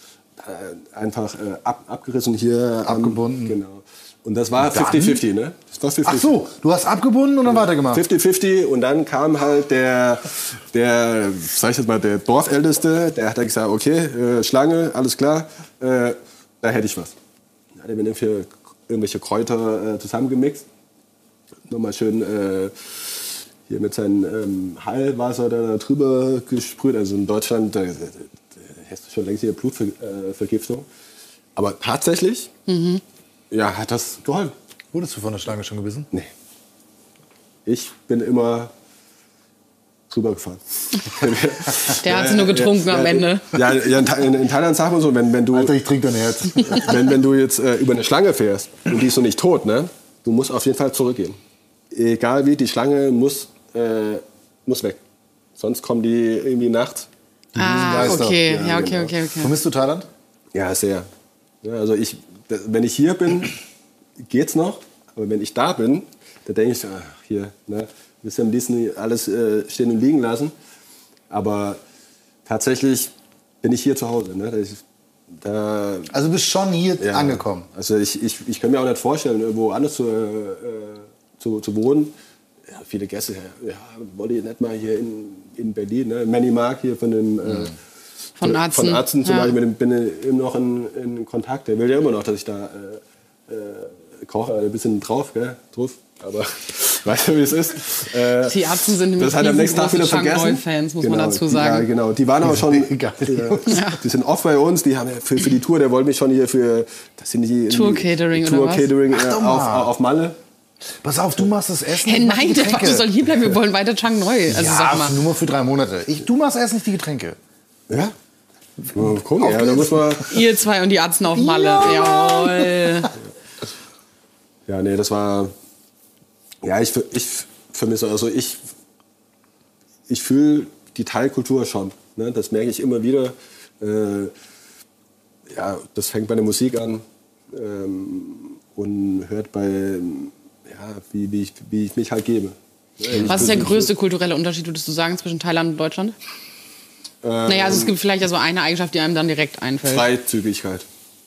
Einfach äh, ab, abgerissen hier.
Abgebunden.
Am, genau. Und das war fünfzig fünfzig, ne? Das war fünfzig.
Ach so, du hast abgebunden und dann weitergemacht.
fünfzig fünfzig und dann kam halt der, der, sag ich jetzt mal, der Dorfälteste, der hat dann gesagt, okay, äh, Schlange, alles klar, äh, da hätte ich was. Dann hat er mir für irgendwelche Kräuter äh, zusammengemixt. Nochmal schön äh, hier mit seinem ähm, Heilwasser da drüber gesprüht. Also in Deutschland, da, hast du schon längst hier Blutvergiftung. Aber tatsächlich, mhm. ja, hat das geholfen.
Wurdest du von der Schlange schon gebissen?
Nee. Ich bin immer drüber gefahren.
Der hat sie nur getrunken
ja,
am Ende.
Ja, ja in, in Thailand sagt man so, wenn, wenn du,
Alter, ich trinke dein Herz.
wenn, wenn du jetzt äh, über eine Schlange fährst und die ist noch nicht tot, ne, du musst auf jeden Fall zurückgehen. Egal wie, die Schlange muss, äh, muss weg. Sonst kommen die irgendwie nachts.
Ah,
Geister.
okay.
Ja,
Ja, okay,
genau.
okay, okay.
Vermisst du Thailand?
Ja, sehr. Ja, also ich, wenn ich hier bin, geht's noch. Aber wenn ich da bin, da denke ich, ach, hier, ne, wir müssen am liebsten alles äh, stehen und liegen lassen. Aber tatsächlich bin ich hier zu Hause. Ne? Da, da,
Also du bist schon hier
ja,
angekommen.
Also ich, ich, ich kann mir auch nicht vorstellen, irgendwo anders zu, äh, zu, zu wohnen. Ja, viele Gäste, ja, wollte ich nicht mal hier in, in Berlin, ne? Manny Mark hier von dem... Äh,
Von Arzen.
Von Arzen zum
Ja.
Beispiel, mit dem bin ich immer noch in, in Kontakt. Der will ja immer noch, dass ich da äh, äh, koche, ein bisschen drauf, gell, drauf. Aber weißt du, wie es ist? Äh,
Die Arzen sind nämlich
das hat am nächsten Tag wieder
riesengroße
vergessen.
Chang-Noi-Fans, muss
genau,
man dazu
die-
sagen.
Ja, genau. Die waren auch schon,
Geil.
die, die sind oft bei uns. Die haben ja für, für die Tour, der wollte mich schon hier für, das sind die
Tour-Catering oder was?
Tour-Catering äh,
Ach, doch
auf,
mal.
auf Malle.
Pass auf, du machst das Essen.
Hey,
ich mach die
nein, der
Getränke.
Warte soll hier bleiben, wir wollen weiter Chang Noi. Also
ja,
sag mal.
nur mal für drei Monate. Ich, du machst erst nicht die Getränke.
Ja. Mal gucken, ja, da muss man.
Ihr zwei und die Arzen auf Malle. Jawohl.
Ja, nee, das war. Ja, ich, ich vermisse, also ich, ich fühle die Thai-Kultur schon. Ne? Das merke ich immer wieder. Äh, ja, das fängt bei der Musik an ähm, und hört bei, ja, wie, wie, ich, wie ich mich halt gebe.
Was ist der größte kulturelle Unterschied, würdest du sagen, zwischen Thailand und Deutschland? Ähm, naja, also es gibt vielleicht ja so eine Eigenschaft, die einem dann direkt einfällt.
Freizügigkeit.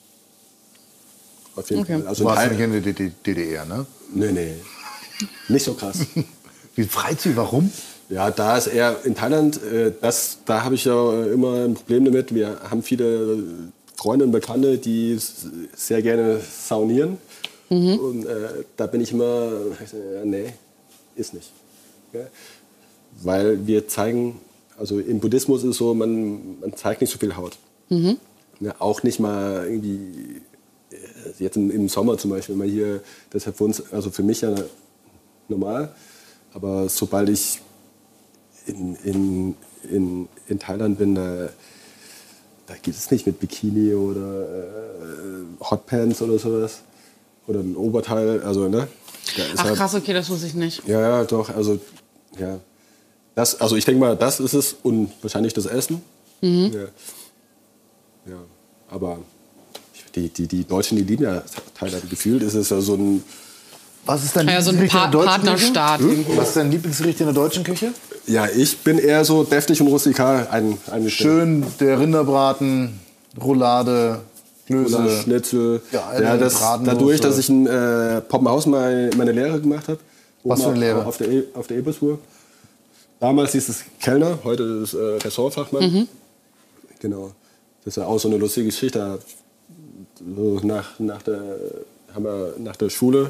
Auf jeden
Okay.
Fall. Also
Du
in
warst
Thai-
nicht in der D D R, ne?
Nee, nee. Nicht so krass.
Wie Freizügig, warum?
Ja, da ist eher in Thailand, äh, das, da habe ich ja immer ein Problem damit. Wir haben viele Freunde und Bekannte, die s- sehr gerne saunieren. Mhm. Und äh, da bin ich immer, ja, nee, ist nicht. Ja? Weil wir zeigen, also im Buddhismus ist es so, man, man zeigt nicht so viel Haut. Mhm. Ja, auch nicht mal irgendwie, jetzt im, im Sommer zum Beispiel, mal hier, das ist für uns, also für mich ja normal. Aber sobald ich in, in, in, in Thailand bin, da, da geht es nicht mit Bikini oder äh, Hotpants oder sowas. Oder ein Oberteil, also, ne? Da ist
Ach
halt,
krass, okay, das wusste ich nicht.
ja, ja, doch, also, ja. Das, also ich denke mal, das ist es und wahrscheinlich das Essen. Mhm. Ja. Ja, aber die, die, die Deutschen, die lieben ja Thailand. Gefühlt ist es ja so ein...
Was ist dein
Ja, so ein
Lieblingsgericht
pa
in der deutschen
Partnerstaat.
Küche?
irgendwie.
Was ist dein Lieblingsgericht in der deutschen Küche?
Ja, ich bin eher so deftig und rustikal ein, eingestellt.
Schön der Rinderbraten, Roulade, Klöße.
Oder Schnitzel.
Ja,
Ja, das,
Bratensoße.
dadurch, dass ich in äh, Poppenhausen meine, meine Lehre gemacht habe.
Was für eine
oben
Lehre?
Auf der, e auf der Ebersruhe. Damals hieß es Kellner, heute ist es äh, Ressortfachmann.
Mhm.
Genau. Das ist ja auch so eine lustige Geschichte. So nach, nach, der, haben wir nach der Schule,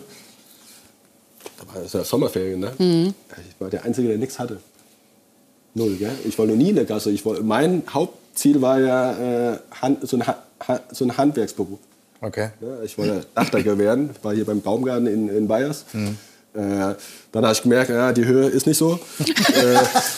da war es ja Sommerferien, ne?
Mhm.
Ich war der Einzige, der nichts hatte. Null, gell? Ich war noch nie in der Gasse. Ich war, mein Hauptziel war ja äh, Hand, so, ein ha ha so ein Handwerksberuf.
Okay.
Ja, ich wollte Dachdecker werden, war hier beim Baumgarten in, in Bayers. Mhm. Äh, dann habe ich gemerkt, ja, die Höhe ist nicht so. äh,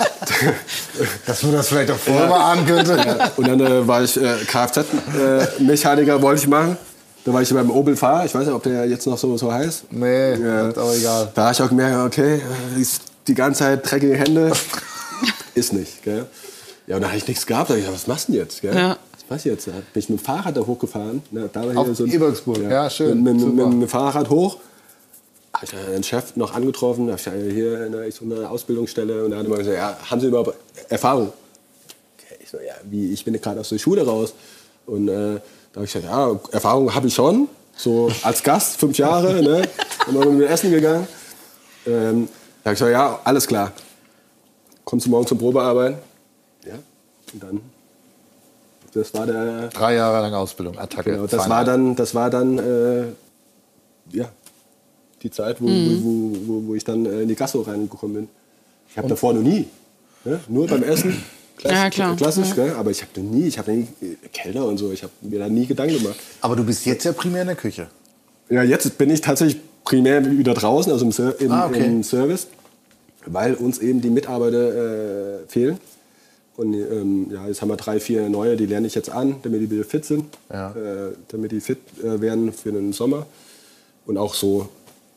Dass man das vielleicht auch vorher mal ahnen könnte.
ja, und dann äh, war ich äh, Kfz-Mechaniker, äh, wollte ich machen. Da war ich beim Opel Fahr, ich weiß nicht, ob der jetzt noch so, so heißt.
Nee,
Ja.
ist aber egal.
Da habe ich auch gemerkt, okay, ist die ganze Zeit dreckige Hände. Ist nicht, gell? Ja, und da habe ich nichts gehabt. Da hab ich gedacht, was machst du denn jetzt, gell?
Ja.
Was machst du jetzt? Da bin ich mit dem Fahrrad da hochgefahren. Ne, da war
Auf
hier so ein,
Ebergsburg, ja, schön,
Mit, mit,
super.
mit, mit dem Fahrrad hoch. Habe ich da den Chef noch angetroffen. Da habe ich gesagt, hier ne, ich so eine Ausbildungsstelle. Und da hat er mal gesagt, ja, haben Sie überhaupt Erfahrung? Okay, ich so, ja, wie, ich bin gerade aus der Schule raus. Und äh, da habe ich gesagt, ja, Erfahrung habe ich schon. So als Gast, fünf Jahre. Ne? Dann sind wir essen gegangen. Ähm, da habe ich gesagt, ja, alles klar. Kommst du morgen zum Probearbeiten? Ja. Und dann, das war der,
Drei Jahre lang Ausbildung, Attacke.
genau, das
Feiner.
war dann, das war dann, äh, ja, die Zeit, wo,
Mhm.
wo, wo, wo ich dann äh, in die Gastro reingekommen bin. Ich habe davor noch nie, ne? Nur beim Essen, klass,
Ja, klar.
klassisch,
Ja.
gell? Aber ich habe noch nie, ich habe nie äh, Kellner und so, ich habe mir da nie Gedanken gemacht.
Aber du bist jetzt ja primär in der Küche.
Ja, jetzt bin ich tatsächlich primär wieder draußen, also im, Ser im,
Ah, okay.
im Service, weil uns eben die Mitarbeiter äh, fehlen. Und ähm, ja, jetzt haben wir drei, vier neue, die lerne ich jetzt an, damit die wieder fit sind,
Ja.
äh, damit die fit äh, werden für den Sommer. Und auch so,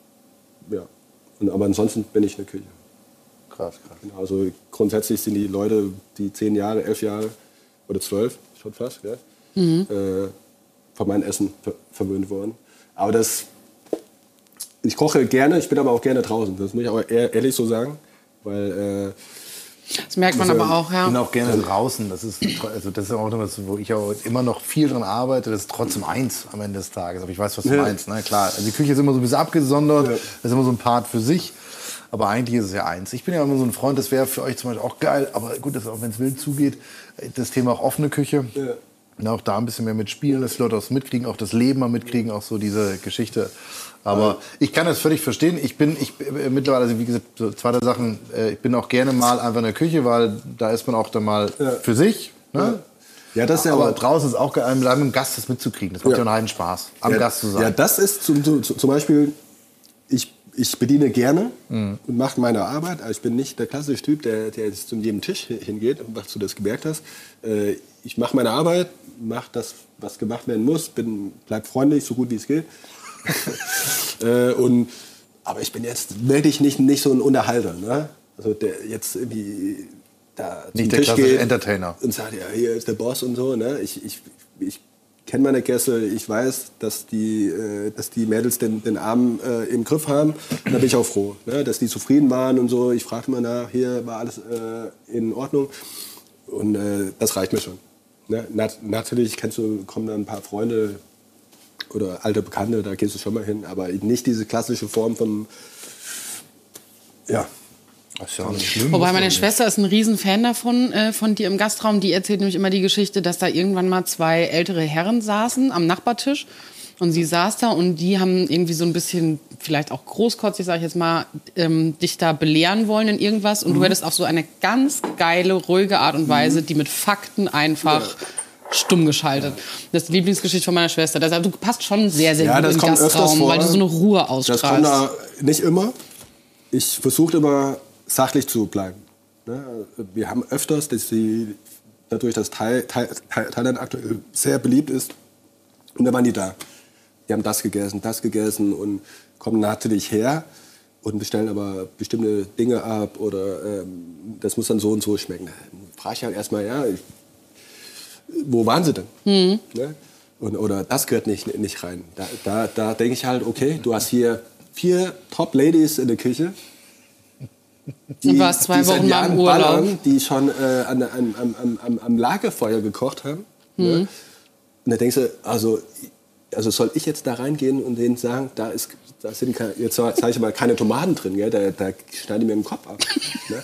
ja. Und, aber ansonsten bin ich in der Küche.
Krass, krass.
Genau, also grundsätzlich sind die Leute, die zehn Jahre, elf Jahre oder zwölf, schon fast, ja, äh, von meinem Essen ver verwöhnt worden. Aber das, ich koche gerne, ich bin aber auch gerne draußen. Das muss ich aber ehr ehrlich so sagen, weil äh,
Das merkt man aber auch,
Ich bin
ja.
auch gerne draußen. Das ist, also das ist auch etwas, wo ich auch immer noch viel dran arbeite. Das ist trotzdem eins am Ende des Tages. Aber ich weiß, was du
Ja.
meinst. Ne? Klar, also die Küche ist immer so ein bisschen abgesondert.
Ja.
Das ist immer so ein Part für sich. Aber eigentlich ist es ja eins. Ich bin ja immer so ein Freund, das wäre für euch zum Beispiel auch geil. Aber gut, das auch wenn es wild zugeht, das Thema auch offene Küche.
Ja.
Und auch da ein bisschen mehr mitspielen, dass die Leute auch mitkriegen, auch das Leben mal mitkriegen, auch so diese Geschichte. Aber ich kann das völlig verstehen. Ich bin ich, äh, mittlerweile, also wie gesagt, so zweite Sachen, äh, ich bin auch gerne mal einfach in der Küche, weil da ist man auch dann mal
Ja.
für sich. Ne?
ja, das ist ja
Aber
aber
draußen ist auch geil, mit einem Gast das mitzukriegen. Das macht ja,
Ja.
einen heiden Spaß, am
ja,
Gast zu sein.
Ja, das ist zum, zum, zum Beispiel, ich, ich bediene gerne
Mhm.
und mache meine Arbeit. Also ich bin nicht der klassische Typ, der, der jetzt zu jedem Tisch hingeht, was du das gemerkt hast. Äh, ich mache meine Arbeit, mache das, was gemacht werden muss, bin, bleib freundlich, so gut wie es geht. äh, und, aber ich bin jetzt wirklich nicht, nicht so ein Unterhalter. Ne? Also der jetzt irgendwie da zum
Nicht der
Tisch
klassische
geht
Entertainer.
und sagt, ja, hier ist der Boss und so. Ne? Ich, ich, ich kenne meine Gäste, ich weiß, dass die, äh, dass die Mädels den, den Arm äh, im Griff haben. Und da bin ich auch froh, ne? Dass die zufrieden waren und so. Ich fragte mal nach, hier war alles äh, in Ordnung. Und äh, das reicht mir schon. Ne? Nat- natürlich kennst du, kommen dann ein paar Freunde oder alte Bekannte, da gehst du schon mal hin. Aber nicht diese klassische Form von, ja.
Das ist ja auch nicht schlimm.
Wobei meine Schwester ist ein Riesenfan davon, äh, von dir im Gastraum. Die erzählt nämlich immer die Geschichte, dass da irgendwann mal zwei ältere Herren saßen am Nachbartisch. Und sie saß da und die haben irgendwie so ein bisschen, vielleicht auch großkotzig, sag ich jetzt mal, ähm, dich da belehren wollen in irgendwas. Und mhm. du hättest auf so eine ganz geile, ruhige Art und Weise, die mit Fakten einfach ja. stumm geschaltet. Das ist die Lieblingsgeschichte von meiner Schwester. Deshalb, du passt schon sehr, sehr
ja,
gut im Gastraum, weil du so eine Ruhe ausstrahlst.
Das kommt da nicht immer. Ich versuche immer sachlich zu bleiben. Wir haben öfters, dass sie, dadurch, dass Thailand aktuell sehr beliebt ist, und da waren die da. Die haben das gegessen, das gegessen und kommen natürlich her und bestellen aber bestimmte Dinge ab oder ähm, das muss dann so und so schmecken. Dann frage ich halt erstmal, ja, ich, wo waren sie denn? Mhm. Ne? Und, oder das gehört nicht, nicht rein. Da, da, da denke ich halt, okay, du hast hier vier Top-Ladies in der Küche. Die,
du warst zwei
die
Wochen mal im Urlaub.
Ballern, die schon äh, an, an, am, am, am Lagerfeuer gekocht haben. Mhm. Ne? Und da denkst du, also, also soll ich jetzt da reingehen und denen sagen, da, ist, da sind keine, jetzt sage ich mal, keine Tomaten drin, gell? Da, da schneide ich mir den Kopf ab. Ne?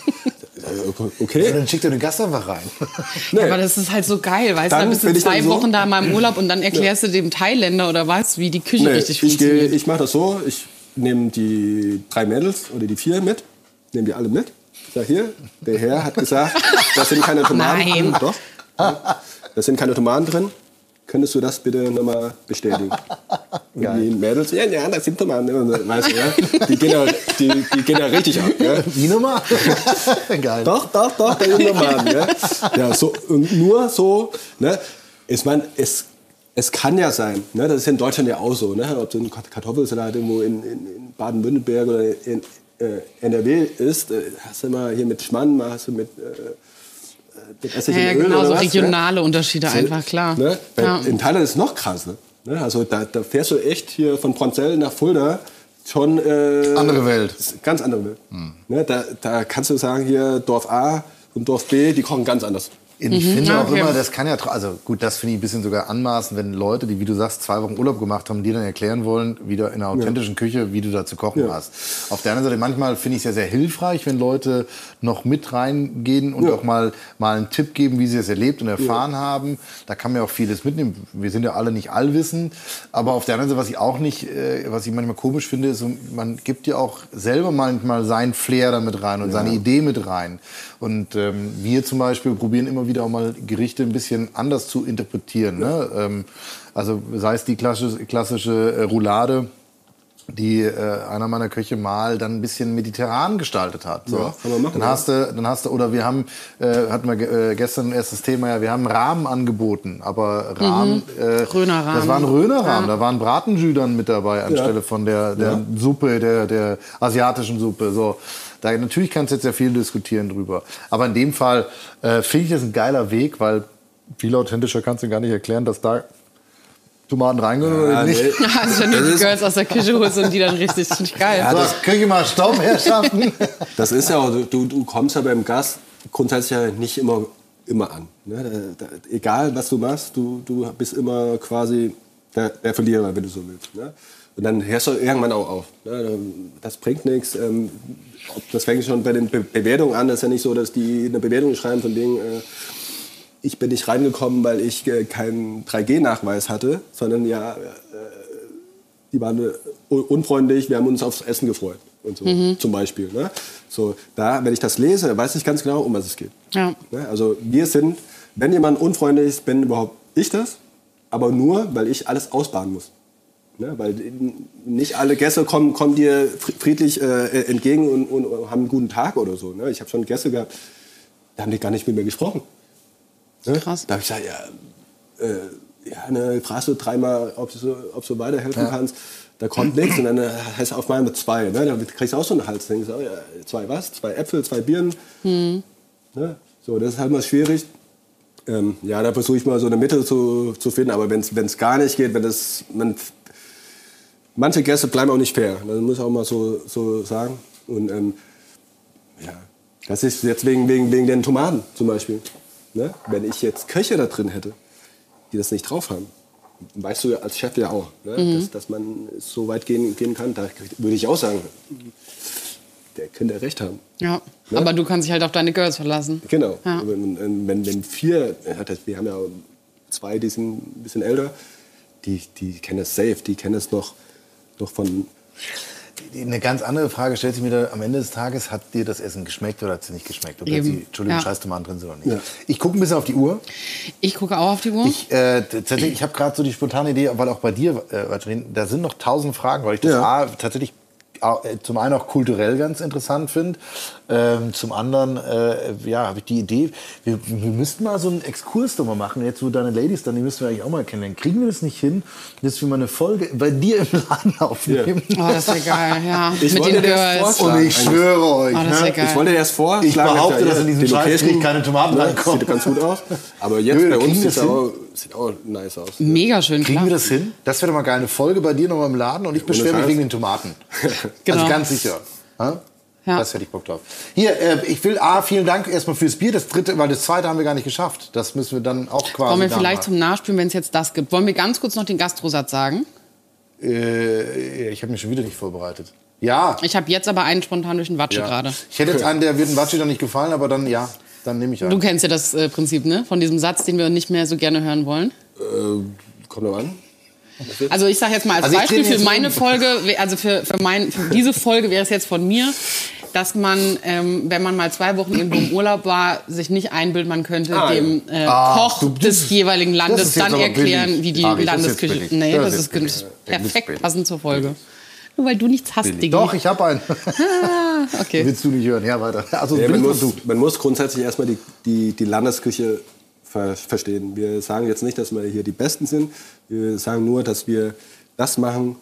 Okay.
Ja, dann schickt er den Gast einfach rein.
Nee. Ja, aber das ist halt so geil, weißt du, da bist du zwei so, Wochen da mal im Urlaub und dann erklärst ja. du dem Thailänder oder was, wie die Küche
nee,
richtig
ich
funktioniert.
Geh, ich mache das so, ich nehme die drei Mädels oder die vier mit, nehme die alle mit. Ich sag hier, der Herr hat gesagt, da sind keine Tomaten
Nein.
drin. Doch, da sind keine Tomaten drin. Könntest du das bitte nochmal bestätigen? Und die Mädels, ja, ja, da sind Tomaten. Weißt du, ja? die, gehen ja, die, die gehen ja richtig ab. Ja?
Wie nochmal? Geil.
Doch, doch, doch, da sind Tomaten. Ja? Ja, so, und nur so, ne? Ich meine, es, es kann ja sein, ne? Das ist in Deutschland ja auch so, ne? Ob du einen Kartoffelsalat irgendwo in, in, in Baden-Württemberg oder in äh, N R W isst, äh, hast du mal hier mit Schmann, mal hast du mit... Äh,
Ja, ja, genau, so regionale ne? Unterschiede so, einfach, klar.
Ne?
Ja.
In Thailand ist es noch krass. Ne? Also da, da fährst du echt hier von Bronzell nach Fulda schon... Äh,
andere Welt.
Ganz andere Welt. Hm. Ne? Da, da kannst du sagen, hier Dorf A und Dorf B, die kochen ganz anders.
Ich mhm. finde auch okay. immer, das kann ja, also gut, das finde ich ein bisschen sogar anmaßen, wenn Leute, die, wie du sagst, zwei Wochen Urlaub gemacht haben, dir dann erklären wollen, wieder in einer authentischen ja. Küche, wie du da zu kochen ja. hast. Auf der anderen Seite, manchmal finde ich es ja sehr hilfreich, wenn Leute noch mit reingehen und ja. auch mal, mal einen Tipp geben, wie sie es erlebt und erfahren ja. haben. Da kann man ja auch vieles mitnehmen. Wir sind ja alle nicht allwissend. Aber auf der anderen Seite, was ich auch nicht, äh, was ich manchmal komisch finde, ist, man gibt ja auch selber manchmal seinen Flair damit rein und ja. seine Idee mit rein. Und ähm, wir zum Beispiel probieren immer wieder auch mal Gerichte ein bisschen anders zu interpretieren. Ne? Ähm, also sei es die klassische, klassische äh, Roulade, die äh, einer meiner Köche mal dann ein bisschen mediterran gestaltet hat. So.
Ja, kann man machen,
dann hast du, dann hast du, oder wir haben, äh, hatten wir äh, gestern ein erstes Thema, ja, wir haben Rahmen angeboten, aber Rahmen,
mhm.
äh,
Rönerrahmen.
Das waren Rönerrahmen, ja. Da waren Bratenjus dann mit dabei anstelle ja. von der, der ja. Suppe, der, der asiatischen Suppe. So. Da, natürlich kannst du jetzt ja viel diskutieren drüber. Aber in dem Fall äh, finde ich das ein geiler Weg, weil viel authentischer kannst du gar nicht erklären, dass da Tomaten reingehen oder
ja,
nicht.
Nee.
Also wenn du die Girls aus der Küche holst und die dann richtig, finde ich geil.
Ja, das Küche mal Staub herrschaffen.
Das ist ja, du, du kommst ja beim Gast grundsätzlich ja nicht immer, immer an. Ne? Da, da, egal, was du machst, du, du bist immer quasi der, der Verlierer, wenn du so willst. Ne? Und dann hörst du irgendwann auch auf. Ne? Das bringt nichts. Ähm, das fängt schon bei den Be- Bewertungen an. Das ist ja nicht so, dass die eine Bewertung schreiben von Dingen, äh, ich bin nicht reingekommen, weil ich äh, keinen drei G Nachweis hatte, sondern ja, äh, die waren äh, unfreundlich, wir haben uns aufs Essen gefreut. Und so, mhm. zum Beispiel. Ne? So, da, wenn ich das lese, weiß ich ganz genau, um was es geht.
Ja.
Ne? Also wir sind, wenn jemand unfreundlich ist, bin überhaupt ich das, aber nur, weil ich alles ausbaden muss. Ne? Weil nicht alle Gäste kommen, kommen dir friedlich äh, entgegen und, und, und haben einen guten Tag oder so. Ne? Ich habe schon Gäste gehabt, da haben die gar nicht mit mir gesprochen. Ne?
Krass.
Da habe ich gesagt, ja, äh, ja ne, fragst du dreimal, ob du so, ob du weiterhelfen ja. kannst. Da kommt nichts und dann äh, heißt es auf einmal zwei. Ne? Dann kriegst du auch so einen Hals. Dann denkst du, ja, zwei was? Zwei Äpfel, zwei Birnen. Mhm. Ne? So, das ist halt mal schwierig. Ähm, ja, da versuche ich mal so eine Mitte zu, zu finden, aber wenn es gar nicht geht, wenn das, man, manche Gäste bleiben auch nicht fair, das muss ich auch mal so, so sagen. Und ähm, ja, das ist jetzt wegen, wegen, wegen den Tomaten zum Beispiel. Ne? Wenn ich jetzt Köche da drin hätte, die das nicht drauf haben, weißt du als Chef ja auch, ne? mhm. dass, dass man so weit gehen, gehen kann, da würde ich auch sagen, der könnte recht haben.
Ja,
ne?
Aber du kannst dich halt auf deine Girls verlassen.
Genau.
Ja.
Wenn, wenn, wenn vier, wir haben ja zwei, die sind ein bisschen älter, die, die kennen das safe, die kennen es noch, noch von...
Eine ganz andere Frage stellt sich mir da am Ende des Tages, hat dir das Essen geschmeckt oder hat es dir nicht geschmeckt? Oder hat sie, Entschuldigung,
ja.
scheiß Tomaten drin sind oder nicht?
Ja.
Ich gucke ein bisschen auf die Uhr.
Ich gucke auch auf die Uhr.
Ich, äh, tatsächlich, ich habe gerade so die spontane Idee, weil auch bei dir, äh, da sind noch tausend Fragen, weil ich das
ja.
A, tatsächlich äh, zum einen auch kulturell ganz interessant finde. Ähm, zum anderen äh, ja, habe ich die Idee, wir, wir müssten mal so einen Exkurs doch mal machen. Jetzt, wo deine Ladies dann, die müssen wir eigentlich auch mal kennenlernen. Kriegen wir das nicht hin, dass wir mal eine Folge bei dir im Laden aufnehmen?
Ja. Oh, das wäre geil, ja.
Ich
Mit den Girls.
Und ich schwöre euch,
Oh, das
ne?
geil.
Ich wollte erst vor.
Ich behaupte, dass in diesem Scheißkrieg keine Tomaten
ne,
reinkommen.
Sieht ganz gut aus. Aber jetzt
Nö,
bei uns
kriegen wir
sieht
das
es auch, sieht auch nice aus.
Mega schön,
Kriegen
klar.
wir das hin? Das wäre doch mal geil. Eine Folge bei dir nochmal im Laden und ich beschwere mich
Scheiß.
wegen den Tomaten.
Genau.
Also ganz sicher. Ha?
Ja.
Das hätte ich Bock drauf. Hier, äh, ich will A, vielen Dank erstmal fürs Bier. Das dritte, weil das zweite haben wir gar nicht geschafft. Das müssen wir dann auch quasi.
Wollen wir
da
vielleicht
machen.
zum Nachspielen, wenn es jetzt das gibt. Wollen wir ganz kurz noch den Gastrosatz sagen?
Äh, ich habe mich schon wieder nicht vorbereitet. Ja.
Ich habe jetzt aber einen spontan durch den Watsche
ja.
gerade.
Ich hätte jetzt einen, der wird ein Watschi doch nicht gefallen, aber dann ja, dann nehme ich einen.
Du kennst ja das äh, Prinzip, ne? Von diesem Satz, den wir nicht mehr so gerne hören wollen.
Äh, kommt noch an.
Also ich sage jetzt mal als
Also ich
Beispiel
rede
für
jetzt
meine
um-
Folge, also für, für, mein, für diese Folge wäre es jetzt von mir, dass man, ähm, wenn man mal zwei Wochen irgendwo im Urlaub war, sich nicht einbildet, man könnte
Ah,
dem äh,
Ah,
Koch
du- das
des
ist-
jeweiligen
das
Landes
ist jetzt
dann
aber
erklären,
billig.
wie die
Ari, das ist jetzt
Landesküche...
billig.
Nee,
Das
das
ist
ist
billig.
gen-
Das ist
perfekt
billig.
passend zur Folge. Nur weil du nichts hast, Diggi.
Doch, ich habe einen.
Ah, okay.
Willst du nicht hören? Ja, weiter. Also,
Ja,
bin
man,
ich
muss,
und du.
man muss grundsätzlich erstmal die, die, die Landesküche ver verstehen. Wir sagen jetzt nicht, dass wir hier die Besten sind. Wir sagen nur, dass wir das machen,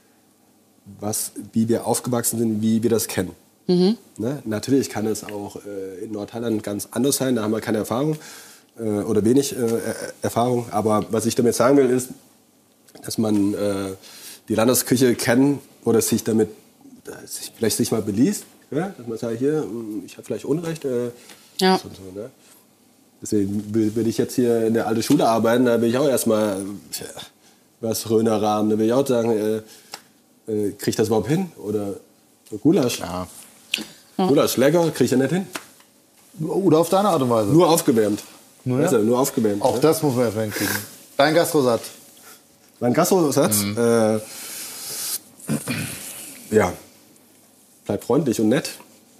was, wie wir aufgewachsen sind, wie wir das kennen. Mhm. Ne? Natürlich kann es auch äh, in Nordholland ganz anders sein. Da haben wir keine Erfahrung äh, oder wenig äh, Erfahrung. Aber was ich damit sagen will, ist, dass man äh, die Landesküche kennen oder sich damit äh, sich, vielleicht sich mal beliest. Ja? Dass man sagt, hier, ich habe vielleicht Unrecht. Äh,
Ja.
so, so, ne? Deswegen will, will ich jetzt hier in der alten Schule arbeiten, da will ich auch erstmal tja, was Rönerrahmen, da will ich auch sagen, äh, äh, krieg ich das überhaupt hin? Oder Gulasch.
Ja.
Gulasch, lecker, krieg ich ja nicht hin.
Oder auf deine Art und Weise.
Nur aufgewärmt.
Nur, ja?
Also, nur aufgewärmt.
Auch
ne?
das muss man erst mal hinkriegen. Dein Gastrosatz.
Mein Gastrosatz?
Mhm.
Äh, ja, bleib freundlich und nett.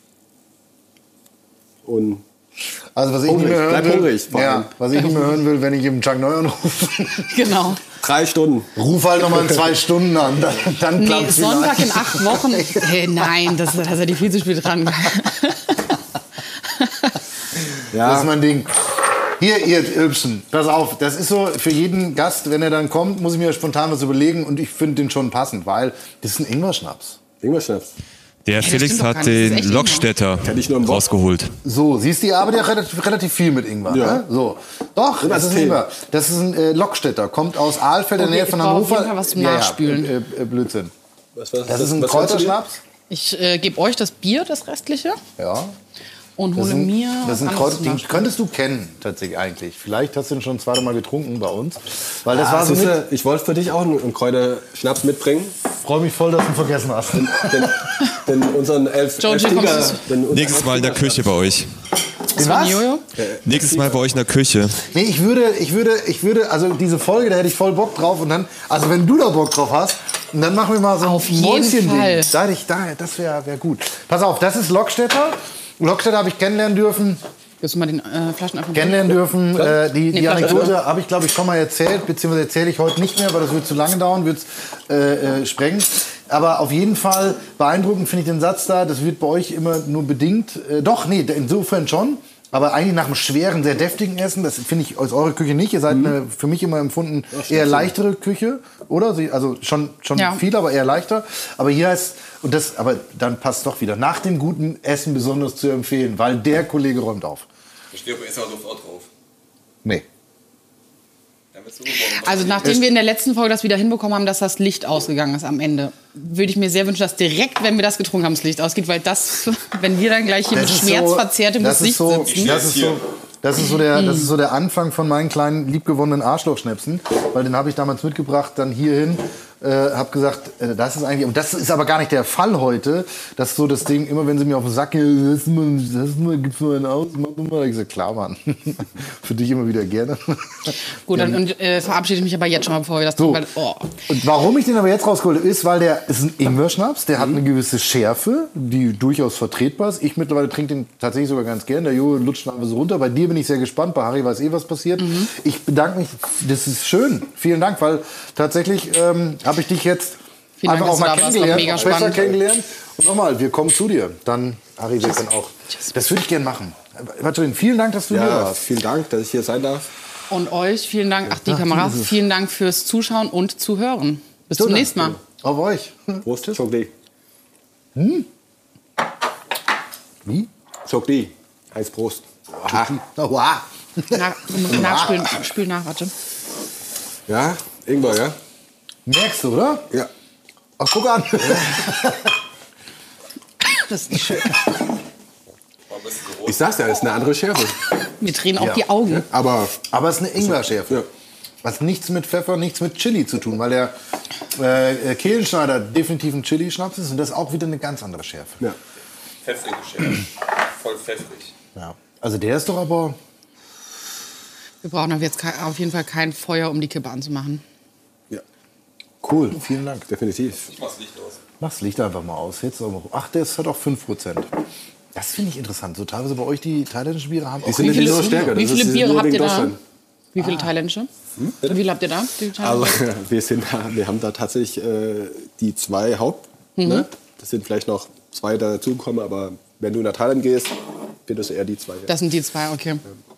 Und
Also was ich
Hungrig,
nicht mehr hören
bleib
will,
hungrig, vor allem.
ja, was ich nicht mehr hören will, wenn ich im Chuck Neu anrufe,
Genau.
drei Stunden.
ruf halt noch mal in zwei Stunden an, dann, dann
Nee,
klappt's
Sonntag
vielleicht.
in acht Wochen. Hey, nein, das, das seid ihr viel zu spät dran.
Ja,
Das ist mein Ding. Hier, ihr Hübschen, pass auf, das ist so für jeden Gast, wenn er dann kommt, muss ich mir spontan was überlegen und ich finde den schon passend, weil das ist ein Ingwer-Schnaps.
Ingwer-Schnaps.
Der
das
Felix
stimmt doch
hat
gar nicht. Das ist
den
echt
Lockstädter
Kenn ich nur im Wort.
rausgeholt.
So, siehst du, ihr arbeitet ja relativ, relativ viel mit Ingwer.
Ja.
Ne? So. Doch, das ist
Tee.
Ingwer. Das ist ein äh, Lockstädter, kommt aus Ahlfeld in der
Okay,
Nähe
ich
von
brauche auf
Hannover.
jeden Fall was zum Nachspülen.
Ja, äh, äh, Blödsinn.
Was, was,
Das ist ein
was hältst du dir?
Kräuterschnaps.
Ich äh, gebe euch das Bier, das restliche,
Ja.
und
Das
hole
ist ein,
mir
das ist ein
was anderes
Kräuter,
zum
den
Nachspielen.
könntest du kennen, tatsächlich eigentlich. Vielleicht hast du ihn schon zweimal mal getrunken bei uns. Weil das
Ah,
war so
siehste,
mit,
ich wollte für dich auch einen, einen Kräuterschnaps mitbringen.
freue mich voll, dass du ihn vergessen hast.
Denn, denn unseren elf,
Joji,
elf Tiger,
kommst
denn unser
Nächstes Mal in der Küche bei euch.
Das war ein Jojo?
Nächstes Mal bei euch in der Küche.
Nee, ich würde, ich würde, ich würde, also diese Folge, da hätte ich voll Bock drauf. Und dann, also wenn du da Bock drauf hast, und dann machen wir mal so
Auf
ein
jeden
Mäuschen-Ding.
Fall.
Da, ich, da, das wäre wär gut. Pass auf, das ist Lockstädter. Lockstädter habe ich kennenlernen dürfen.
Willst du mal den äh, Flaschenöffner?
Kennenlernen dürfen. Äh, die
Nee,
die
Flasche,
Anekdote habe ich, glaube ich, schon mal erzählt, beziehungsweise erzähle ich heute nicht mehr, weil das wird zu lange dauern, wird es äh, äh, sprengen. Aber auf jeden Fall beeindruckend finde ich den Satz da, das wird bei euch immer nur bedingt, äh, doch, nee, insofern schon, aber eigentlich nach einem schweren, sehr deftigen Essen, das finde ich aus eurer Küche nicht. Ihr seid eine, für mich immer empfunden, eher leichtere Küche, oder? Sie- Also schon, schon
Ja.
viel, aber eher leichter. Aber hier heißt, und das, aber dann passt doch wieder, nach dem guten Essen besonders zu empfehlen, weil der Kollege räumt auf.
Da steht aber Esser auch drauf.
Nee.
Also nachdem wir in der letzten Folge das wieder hinbekommen haben, dass das Licht ausgegangen ist am Ende, würde ich mir sehr wünschen, dass direkt, wenn wir das getrunken haben, das Licht ausgeht, weil das, wenn wir dann gleich hier
Das
mit
ist
schmerzverzerrtem
das
Gesicht
ist so,
sitzen.
das ist so, das ist so der, das ist so der Anfang von meinen kleinen liebgewonnenen Arschlochschnäpsen, weil den habe ich damals mitgebracht, dann hierhin, äh, habe gesagt, äh, das ist eigentlich, und das ist aber gar nicht der Fall heute, dass so das Ding immer, wenn sie mir auf den Sack gehen, das ist mal, das ist mal, gibt's mal einen aus, mach du mal, ich sag, klar, Mann, für dich immer wieder gerne.
Gut, dann und, äh, verabschiede ich mich aber jetzt schon mal, bevor wir das
So.
tun. Weil, oh.
Und warum ich den aber jetzt rausgeholt habe, ist, weil der ist ein Ingwer-Schnaps, der hat eine gewisse Schärfe, die durchaus vertretbar ist. Ich mittlerweile trinke den tatsächlich sogar ganz gern. Der Jo lutscht einfach so runter. Bei dir bin ich sehr gespannt. Bei Harry weiß eh, was passiert.
Mhm.
Ich bedanke mich. Das ist schön. Vielen Dank, weil tatsächlich ähm, habe ich dich jetzt
Vielen
einfach
Dank,
auch mal
dass du da warst. War
kennengelernt,
mega
auch besser
spannend.
kennengelernt. Und nochmal, wir kommen zu dir. Dann, Harry, wir können auch. Das würde ich gerne machen. Warte, vielen Dank, dass du hier
Ja,
warst.
vielen Dank, dass ich hier sein darf.
Und euch, vielen Dank, ach die
Ach,
Kamera,
dieses.
vielen Dank fürs Zuschauen und Zuhören. Bis
So,
zum
dann.
nächsten Mal.
Auf euch.
Prost, Chokli.
Wie?
Chokli. Heißt Prost. Aha.
Oh, wow.
Na, nachspülen, spül nach, warte.
Ja, Ingwer, ja?
Merkst du, oder?
Ja.
Ach, guck an.
Das ist nicht schön.
Ich sag's ja, das ist eine andere Schärfe.
Mir drehen auch
Ja.
die Augen.
Aber
Aber es ist eine Ingwer-Schärfe.
Ja.
Was nichts mit Pfeffer, nichts mit Chili zu tun, weil der äh, Kehlenschneider definitiv ein Chili-Schnaps ist und das ist auch wieder eine ganz andere Schärfe.
ja.
Pfeffrige Schärfe. Voll pfeffrig.
Ja. Also der ist doch aber...
Wir brauchen auf jetzt kein, auf jeden Fall kein Feuer, um die Kippe anzumachen.
ja.
Cool, vielen Dank.
Definitiv.
Ich mach's Licht aus.
Mach's Licht einfach mal aus. Jetzt auch mal. Ach, das hat auch fünf Prozent. Das finde ich interessant. So teilweise bei euch, die thailändischen Biere haben
Die
auch
sind
viele-
nicht nur stärker.
wie
das
viele
ist
Biere
nur
habt
wegen
ihr da?
Deutschland.
Wie viele thailändische? Wie viele habt ihr da? Die
Also
thailändische?
wir, sind da, wir haben da tatsächlich äh, die zwei Haupt. Ne? Das sind vielleicht noch zwei dazugekommen, aber wenn du nach Thailand gehst, findest du eher die zwei.
Das sind die zwei, okay.